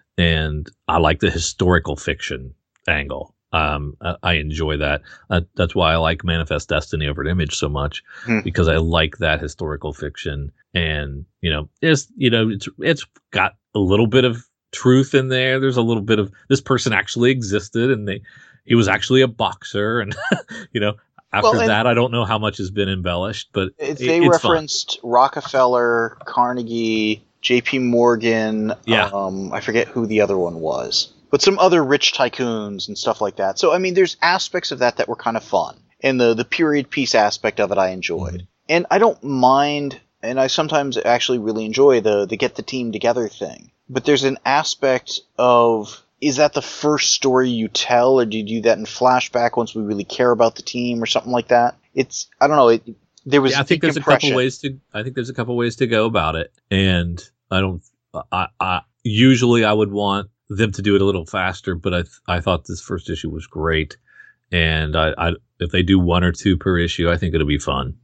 Speaker 2: and I like the historical fiction angle. Um, I, I enjoy that. Uh, that's why I like Manifest Destiny over at Image so much, hmm. because I like that historical fiction, and you know, it's you know, it's it's got a little bit of truth in there. There's a little bit of this person actually existed, and they he was actually a boxer, and you know, after well, that I don't know how much has been embellished, but
Speaker 1: it,
Speaker 2: it,
Speaker 1: they
Speaker 2: it's
Speaker 1: referenced
Speaker 2: fun.
Speaker 1: Rockefeller, Carnegie, J P Morgan,
Speaker 2: yeah.
Speaker 1: um I forget who the other one was, but some other rich tycoons and stuff like that. So I mean, there's aspects of that that were kind of fun, and the the period piece aspect of it I enjoyed. Mm-hmm. And I don't mind, and I sometimes actually really enjoy the the get the team together thing. But there's an aspect of, is that the first story you tell, or do you do that in flashback once we really care about the team or something like that? It's, I don't know. It, there was
Speaker 2: yeah, I think there's a couple ways to, I think there's a couple ways to go about it. And I don't, I, I usually I would want them to do it a little faster, but I th- I thought this first issue was great, and I, I if they do one or two per issue, I think it'll be fun.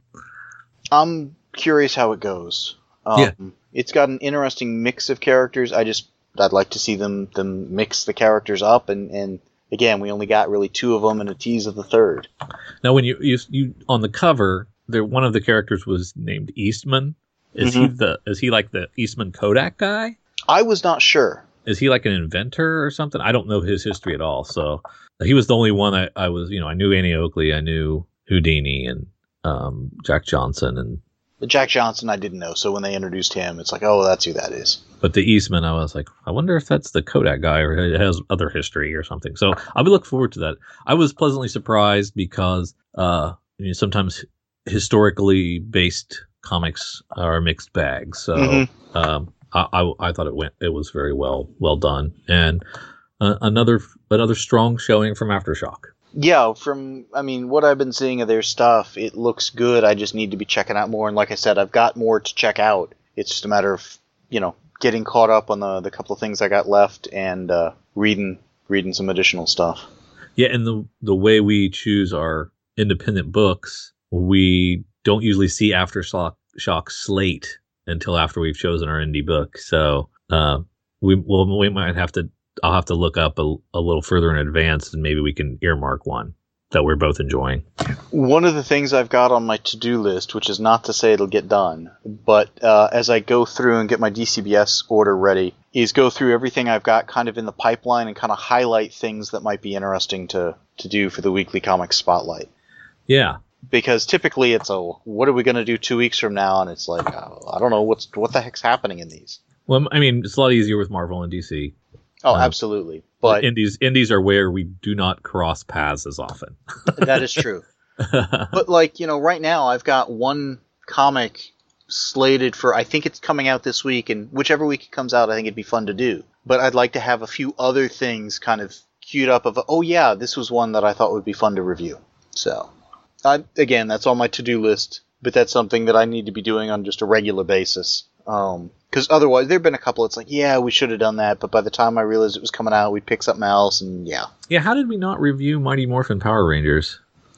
Speaker 1: I'm curious how it goes. Um,
Speaker 2: yeah,
Speaker 1: it's got an interesting mix of characters. I just I'd like to see them them mix the characters up, and, and again, we only got really two of them and a tease of the third.
Speaker 2: Now, when you you, you on the cover, there one of the characters was named Eastman. Is
Speaker 1: mm-hmm.
Speaker 2: he the is he like the Eastman Kodak guy?
Speaker 1: I was not sure.
Speaker 2: Is he like an inventor or something? I don't know his history at all. So he was the only one I, I was, you know, I knew Annie Oakley, I knew Houdini and um, Jack Johnson. And
Speaker 1: the Jack Johnson I didn't know. So when they introduced him, it's like, oh, that's who that is.
Speaker 2: But the Eastman, I was like, I wonder if that's the Kodak guy or it has other history or something. So I would look forward to that. I was pleasantly surprised because uh, you know, sometimes historically based comics are a mixed bag. So mm-hmm. um, I, I, I thought it went it was very well well done, and uh, another another strong showing from Aftershock.
Speaker 1: Yeah, from I mean what I've been seeing of their stuff, it looks good. I just need to be checking out more, and like I said, I've got more to check out. It's just a matter of you know getting caught up on the the couple of things I got left and uh, reading reading some additional stuff.
Speaker 2: Yeah, and the the way we choose our independent books, we don't usually see Aftershock Shock slate until after we've chosen our indie book. So uh, we well, we might have to. I'll have to look up a, a little further in advance, and maybe we can earmark one that we're both enjoying.
Speaker 1: One of the things I've got on my to-do list, which is not to say it'll get done, but uh, as I go through and get my D C B S order ready, is go through everything I've got kind of in the pipeline and kind of highlight things that might be interesting to to do for the Weekly Comics Spotlight.
Speaker 2: Yeah.
Speaker 1: Because typically it's a, what are we going to do two weeks from now? And it's like, oh, I don't know, what's what the heck's happening in these?
Speaker 2: Well, I mean, it's a lot easier with Marvel and D C.
Speaker 1: Oh, uh, absolutely. But
Speaker 2: indies, indies are where we do not cross paths as often.
Speaker 1: That is true. But like, you know, right now I've got one comic slated for, I think it's coming out this week, and whichever week it comes out, I think it'd be fun to do. But I'd like to have a few other things kind of queued up of, oh yeah, this was one that I thought would be fun to review. So... I, again, that's on my to-do list, but that's something that I need to be doing on just a regular basis. Because um, otherwise, there have been a couple, it's like, yeah, we should have done that, but by the time I realized it was coming out, we'd pick something else, and yeah.
Speaker 2: Yeah, how did we not review Mighty Morphin Power Rangers?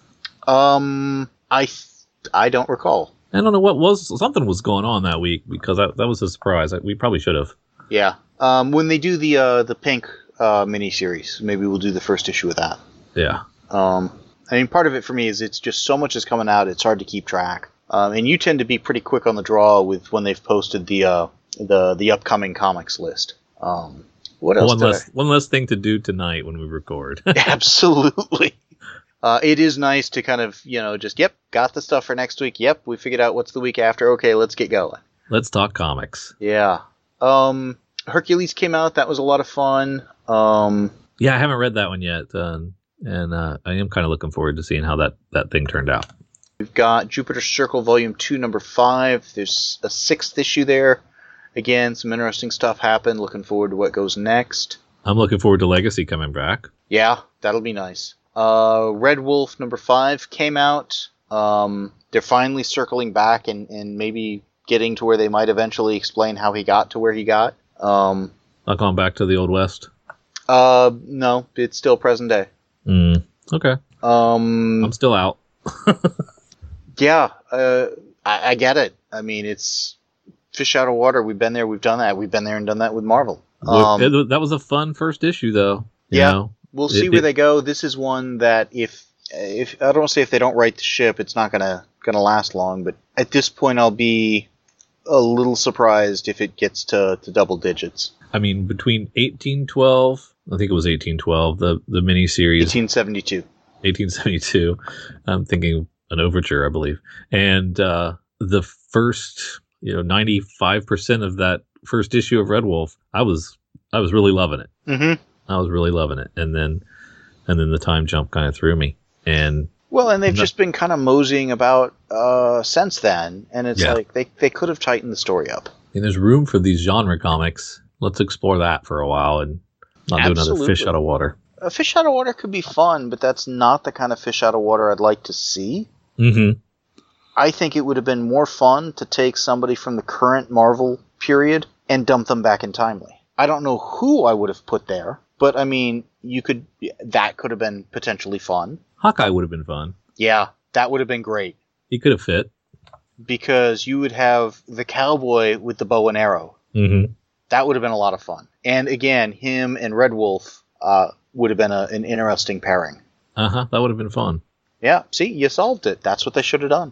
Speaker 1: Um, I I don't recall.
Speaker 2: I don't know what was, something was going on that week, because that, that was a surprise. We probably should have.
Speaker 1: Yeah. Um, when they do the uh, the Pink uh, miniseries, maybe we'll do the first issue of that.
Speaker 2: Yeah.
Speaker 1: Um... I mean, part of it for me is it's just so much is coming out, it's hard to keep track. Um, and you tend to be pretty quick on the draw with when they've posted the uh, the the upcoming comics list. Um, what else?
Speaker 2: One
Speaker 1: did
Speaker 2: less
Speaker 1: I...
Speaker 2: one less thing to do tonight when we record.
Speaker 1: Absolutely. Uh, it is nice to kind of you know just yep, got the stuff for next week. Yep, we figured out what's the week after. Okay, let's get going.
Speaker 2: Let's talk comics.
Speaker 1: Yeah. Um, Hercules came out. That was a lot of fun. Um,
Speaker 2: yeah, I haven't read that one yet. Um, And uh, I am kind of looking forward to seeing how that, that thing turned out.
Speaker 1: We've got Jupiter Circle Volume two, Number five. There's a sixth issue there. Again, some interesting stuff happened. Looking forward to what goes next.
Speaker 2: I'm looking forward to Legacy coming back.
Speaker 1: Yeah, that'll be nice. Uh, Red Wolf Number five came out. Um, they're finally circling back and, and maybe getting to where they might eventually explain how he got to where he got. Um,
Speaker 2: Not going back to the Old West?
Speaker 1: Uh, no, it's still present day.
Speaker 2: Mm, okay.
Speaker 1: Um,
Speaker 2: I'm still out.
Speaker 1: yeah, uh, I, I get it. I mean, it's fish out of water. We've been there. We've done that. We've been there and done that with Marvel. Um,
Speaker 2: it, that was a fun first issue, though. You
Speaker 1: yeah,
Speaker 2: know?
Speaker 1: We'll see
Speaker 2: it,
Speaker 1: where
Speaker 2: it,
Speaker 1: they go. This is one that if if I don't say if they don't right the ship, it's not gonna gonna last long. But at this point, I'll be a little surprised if it gets to, to double digits.
Speaker 2: I mean, between eighteen twelve, I think it was eighteen twelve, the, the miniseries.
Speaker 1: eighteen seventy-two.
Speaker 2: eighteen seventy-two. I'm thinking an overture, I believe. And uh, the first, you know, ninety-five percent of that first issue of Red Wolf, I was I was really loving it.
Speaker 1: Mm-hmm.
Speaker 2: I was really loving it. And then and then the time jump kind of threw me. And
Speaker 1: well, and they've no, just been kind of moseying about uh, since then. And it's yeah. like they, they could have tightened the story up.
Speaker 2: And there's room for these genre comics. Let's explore that for a while and not Absolutely. do another fish out of water.
Speaker 1: A fish out of water could be fun, but that's not the kind of fish out of water I'd like to see.
Speaker 2: Mm-hmm.
Speaker 1: I think it would have been more fun to take somebody from the current Marvel period and dump them back in Timely. I don't know who I would have put there, but I mean, you could that could have been potentially fun.
Speaker 2: Hawkeye would have been fun.
Speaker 1: Yeah, that would have been great.
Speaker 2: He could have fit.
Speaker 1: Because you would have the cowboy with the bow and arrow.
Speaker 2: Mm-hmm.
Speaker 1: That would have been a lot of fun. And again, him and Red Wolf uh, would have been a, an interesting pairing.
Speaker 2: Uh-huh, that would have been fun.
Speaker 1: Yeah, see, you solved it. That's what they should have done.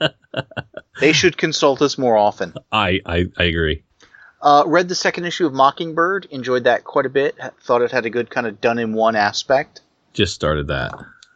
Speaker 1: They should consult us more often.
Speaker 2: I, I, I agree.
Speaker 1: Uh, read the second issue of Mockingbird. Enjoyed that quite a bit. Thought it had a good kind of done-in-one aspect.
Speaker 2: Just started that.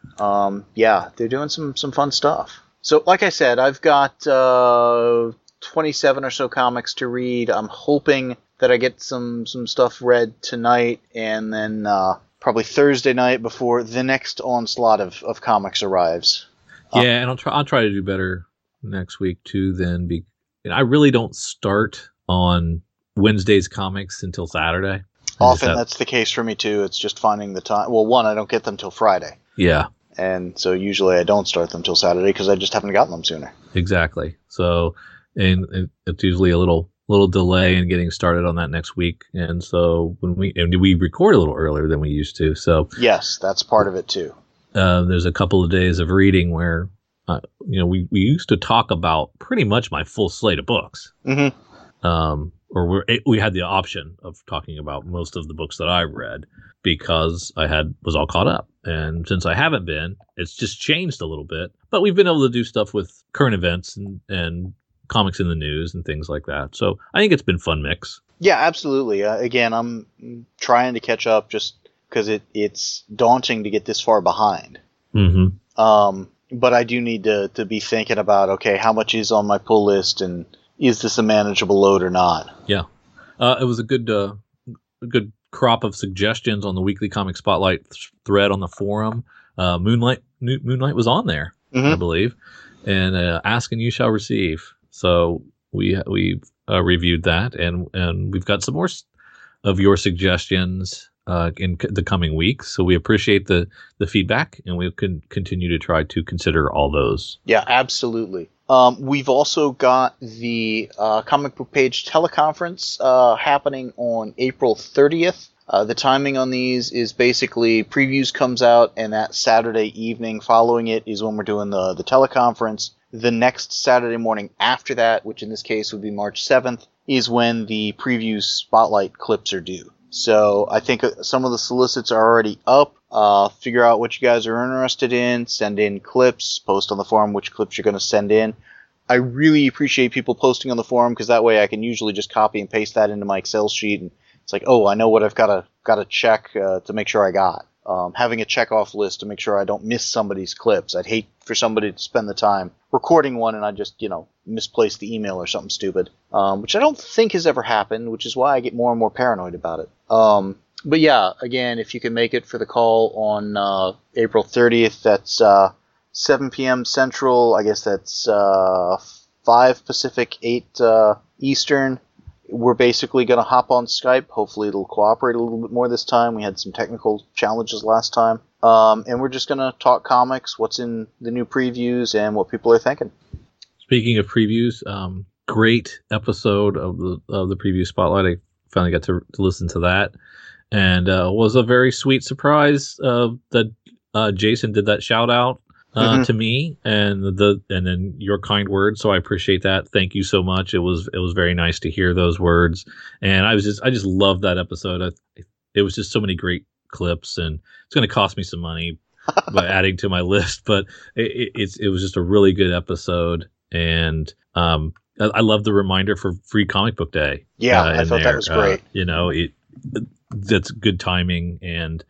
Speaker 1: Um, yeah, they're doing some, some fun stuff. So, like I said, I've got uh, twenty-seven or so comics to read. I'm hoping that I get some, some stuff read tonight, and then uh, probably Thursday night before the next onslaught of, of comics arrives.
Speaker 2: Yeah, um, and I'll try. I'll try to do better next week too. Then, be you know, I really don't start on Wednesday's comics until Saturday.
Speaker 1: Often have, that's the case for me too. It's just finding the time. Well, one, I don't get them till Friday.
Speaker 2: Yeah.
Speaker 1: And so usually I don't start them till Saturday because I just haven't gotten them sooner.
Speaker 2: Exactly. So, and it's usually a little little delay in getting started on that next week. And so when we and we record a little earlier than we used to. So
Speaker 1: yes, that's part of it too.
Speaker 2: Uh, there's a couple of days of reading where, uh, you know, we, we used to talk about pretty much my full slate of books.
Speaker 1: Mm-hmm.
Speaker 2: Um, or we're, we had the option of talking about most of the books that I've read because I had was all caught up. And since I haven't been, it's just changed a little bit. But we've been able to do stuff with current events and, and comics in the news and things like that. So I think it's been a fun mix.
Speaker 1: Yeah, absolutely. Uh, again, I'm trying to catch up just because it, it's daunting to get this far behind.
Speaker 2: Mm-hmm.
Speaker 1: Um, but I do need to, to be thinking about, okay, how much is on my pull list and is this a manageable load or not?
Speaker 2: Yeah. Uh, it was a good uh, a good crop of suggestions on the Weekly Comic Spotlight th- thread on the forum. Uh, Moonlight Moonlight was on there, mm-hmm. I believe, and uh, Ask and You Shall Receive. So we we uh, reviewed that, and and we've got some more of your suggestions uh, in c- the coming weeks. So we appreciate the the feedback, and we can continue to try to consider all those.
Speaker 1: Yeah, absolutely. Um, we've also got the uh, comic book page teleconference uh, happening on April thirtieth. Uh, the timing on these is basically previews comes out, and that Saturday evening following it is when we're doing the, the teleconference. The next Saturday morning after that, which in this case would be March seventh, is when the preview spotlight clips are due. So I think some of the solicits are already up. Uh, figure out what you guys are interested in, send in clips, post on the forum which clips you're going to send in. I really appreciate people posting on the forum because that way I can usually just copy and paste that into my Excel sheet, and it's like, oh, I know what I've got to got to check uh, to make sure I got. Um, having a check-off list to make sure I don't miss somebody's clips. I'd hate for somebody to spend the time recording one and I just, you know, misplace the email or something stupid, um, which I don't think has ever happened, which is why I get more and more paranoid about it. Um, but yeah, again, if you can make it for the call on uh, April thirtieth, that's uh, seven p.m. Central. I guess that's uh, five Pacific, eight uh, Eastern. We're basically going to hop on Skype. Hopefully it'll cooperate a little bit more this time. We had some technical challenges last time. Um, and we're just going to talk comics, what's in the new previews, and what people are thinking.
Speaker 2: Speaking of previews, um, great episode of the of the preview spotlight. I finally got to, to listen to that. And uh, was a very sweet surprise uh, that uh, Jason did that shout out uh, mm-hmm. to me, and the and then your kind words. So I appreciate that. Thank you so much. It was it was very nice to hear those words, and I was just I just loved that episode. I, it was just so many great clips, and it's going to cost me some money by adding to my list, but it, it, it's it was just a really good episode, and um, I, I love the reminder for Free Comic Book Day.
Speaker 1: Yeah,
Speaker 2: uh,
Speaker 1: I thought
Speaker 2: there.
Speaker 1: that was great.
Speaker 2: Uh, you know, it that's good timing, and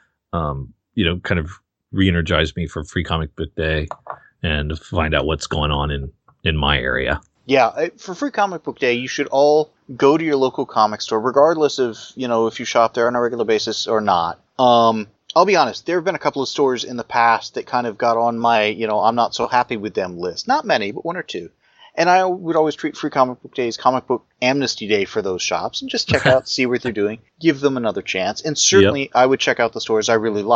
Speaker 2: um, you know, kind of re-energized me for Free Comic Book Day and find out what's going on in in my area.
Speaker 1: Yeah, for Free Comic Book Day, you should all go to your local comic store, regardless of, you know, if you shop there on a regular basis or not. Um, I'll be honest, there have been a couple of stores in the past that kind of got on my, you know, I'm not so happy with them list. Not many, but one or two. And I would always treat Free Comic Book Day as Comic Book Amnesty Day for those shops and just check out, see what they're doing, give them another chance. And certainly yep. I would check out the stores I really like.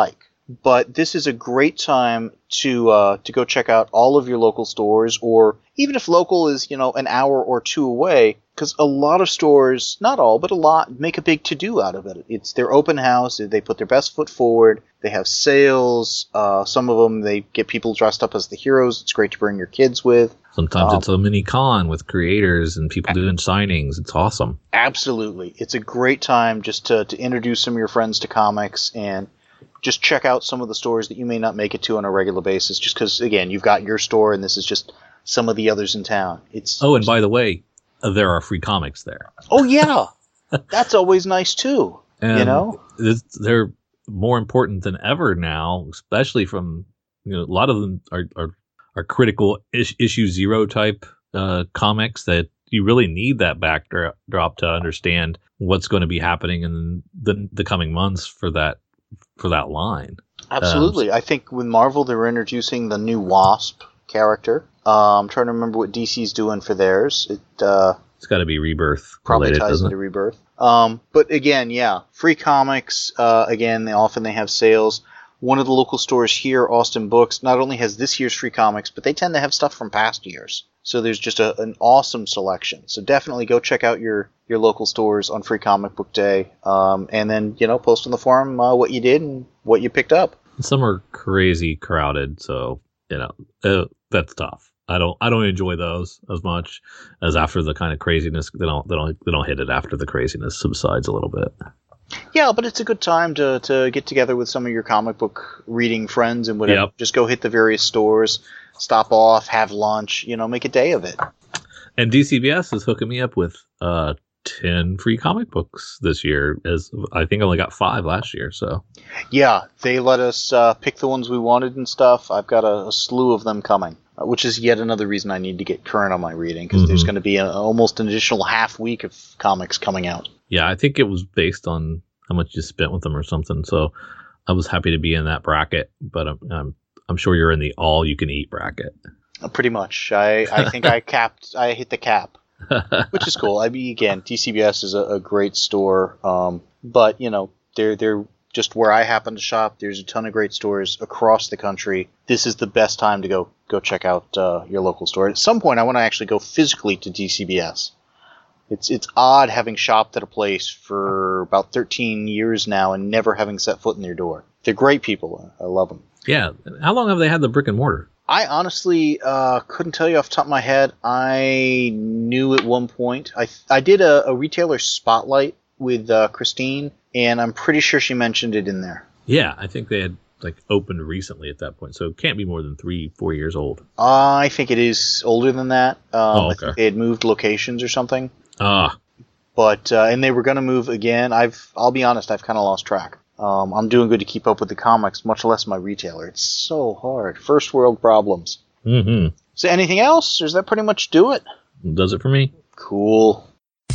Speaker 1: but this is a great time to uh, to go check out all of your local stores, or even if local is, you know, an hour or two away, because a lot of stores, not all, but a lot, make a big to-do out of it. It's their open house. They put their best foot forward. They have sales. Uh, some of them, they get people dressed up as the heroes. It's great to bring your kids with.
Speaker 2: Sometimes
Speaker 1: um,
Speaker 2: it's a mini con with creators and people doing signings. It's awesome.
Speaker 1: Absolutely. It's a great time just to, to introduce some of your friends to comics and just check out some of the stores that you may not make it to on a regular basis, just because, again, you've got your store and this is just some of the others in town. It's
Speaker 2: Oh, and by the way, uh, there are free comics there.
Speaker 1: Oh, yeah. That's always nice, too.
Speaker 2: And
Speaker 1: you know?
Speaker 2: It's, they're more important than ever now, especially from, you know, a lot of them are, are, are critical is, issue zero type uh, comics that you really need that backdrop to understand what's going to be happening in the, the coming months for that for that line.
Speaker 1: Absolutely. Um, I think with Marvel, they're introducing the new Wasp character. Uh, I'm trying to remember what D C's doing for theirs. It, uh,
Speaker 2: it's got to be Rebirth.
Speaker 1: Probably
Speaker 2: related,
Speaker 1: ties into it? Rebirth. Um, but again, yeah, free comics. Uh, again, they often they have sales. One of the local stores here, Austin Books, not only has this year's free comics, but they tend to have stuff from past years. So there's just a, an awesome selection. So definitely go check out your, your local stores on Free Comic Book Day, um, and then, you know, post on the forum uh, what you did and what you picked up.
Speaker 2: Some are crazy crowded, so you know uh, that's tough. I don't I don't enjoy those as much as after the kind of craziness. They don't they don't they don't hit it after the craziness subsides a little bit.
Speaker 1: Yeah, but it's a good time to, to get together with some of your comic book reading friends and whatever.
Speaker 2: Yep.
Speaker 1: Just go hit the various stores, stop off, have lunch, you know, make a day of it.
Speaker 2: And D C B S is hooking me up with uh, ten free comic books this year, as I think I only got five last year. So
Speaker 1: yeah, they let us uh, pick the ones we wanted and stuff. I've got a, a slew of them coming, uh, which is yet another reason I need to get current on my reading, because mm-hmm. there's going to be a, almost an additional half week of comics coming out.
Speaker 2: Yeah, I think it was based on how much you spent with them or something. So I was happy to be in that bracket, but I'm I'm, I'm sure you're in the all-you-can-eat bracket.
Speaker 1: Uh, pretty much. I, I think I capped. I hit the cap, which is cool. I mean, again, D C B S is a, a great store, um, but you know, they're they're just where I happen to shop. There's a ton of great stores across the country. This is the best time to go go check out uh, your local store. At some point, I want to actually go physically to D C B S. It's it's odd having shopped at a place for about thirteen years now and never having set foot in their door. They're great people. I love them.
Speaker 2: Yeah. How long have they had the brick and mortar?
Speaker 1: I honestly uh, couldn't tell you off the top of my head. I knew at one point. I I did a, a retailer spotlight with uh, Christine, and I'm pretty sure she mentioned it in there.
Speaker 2: Yeah, I think they had like opened recently at that point, so it can't be more than three, four years old.
Speaker 1: Uh, I think it is older than that. Um,
Speaker 2: oh, okay.
Speaker 1: I think they had moved locations or something.
Speaker 2: Ah.
Speaker 1: But uh, and they were going to move again. I've I'll be honest, I've kind of lost track. Um, I'm doing good to keep up with the comics, much less my retailer. It's so hard. First world problems.
Speaker 2: Mm-hmm.
Speaker 1: So anything else? Or does that pretty much do it?
Speaker 2: Does it for me.
Speaker 1: Cool.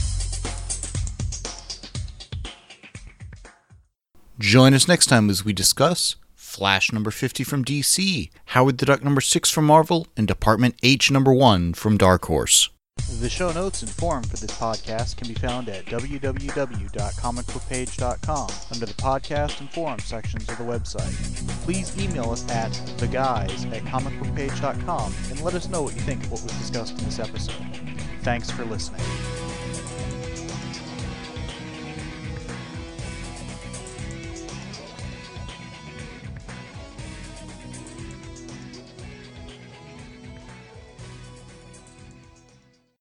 Speaker 3: Join us next time as we discuss Flash number fifty from D C, Howard the Duck number six from Marvel, and Department H number one from Dark Horse.
Speaker 1: The show notes and forum for this podcast can be found at w w w dot comic book page dot com under the podcast and forum sections of the website. Please email us at the guys at comic book page dot com and let us know what you think of what was discussed in this episode. Thanks for listening.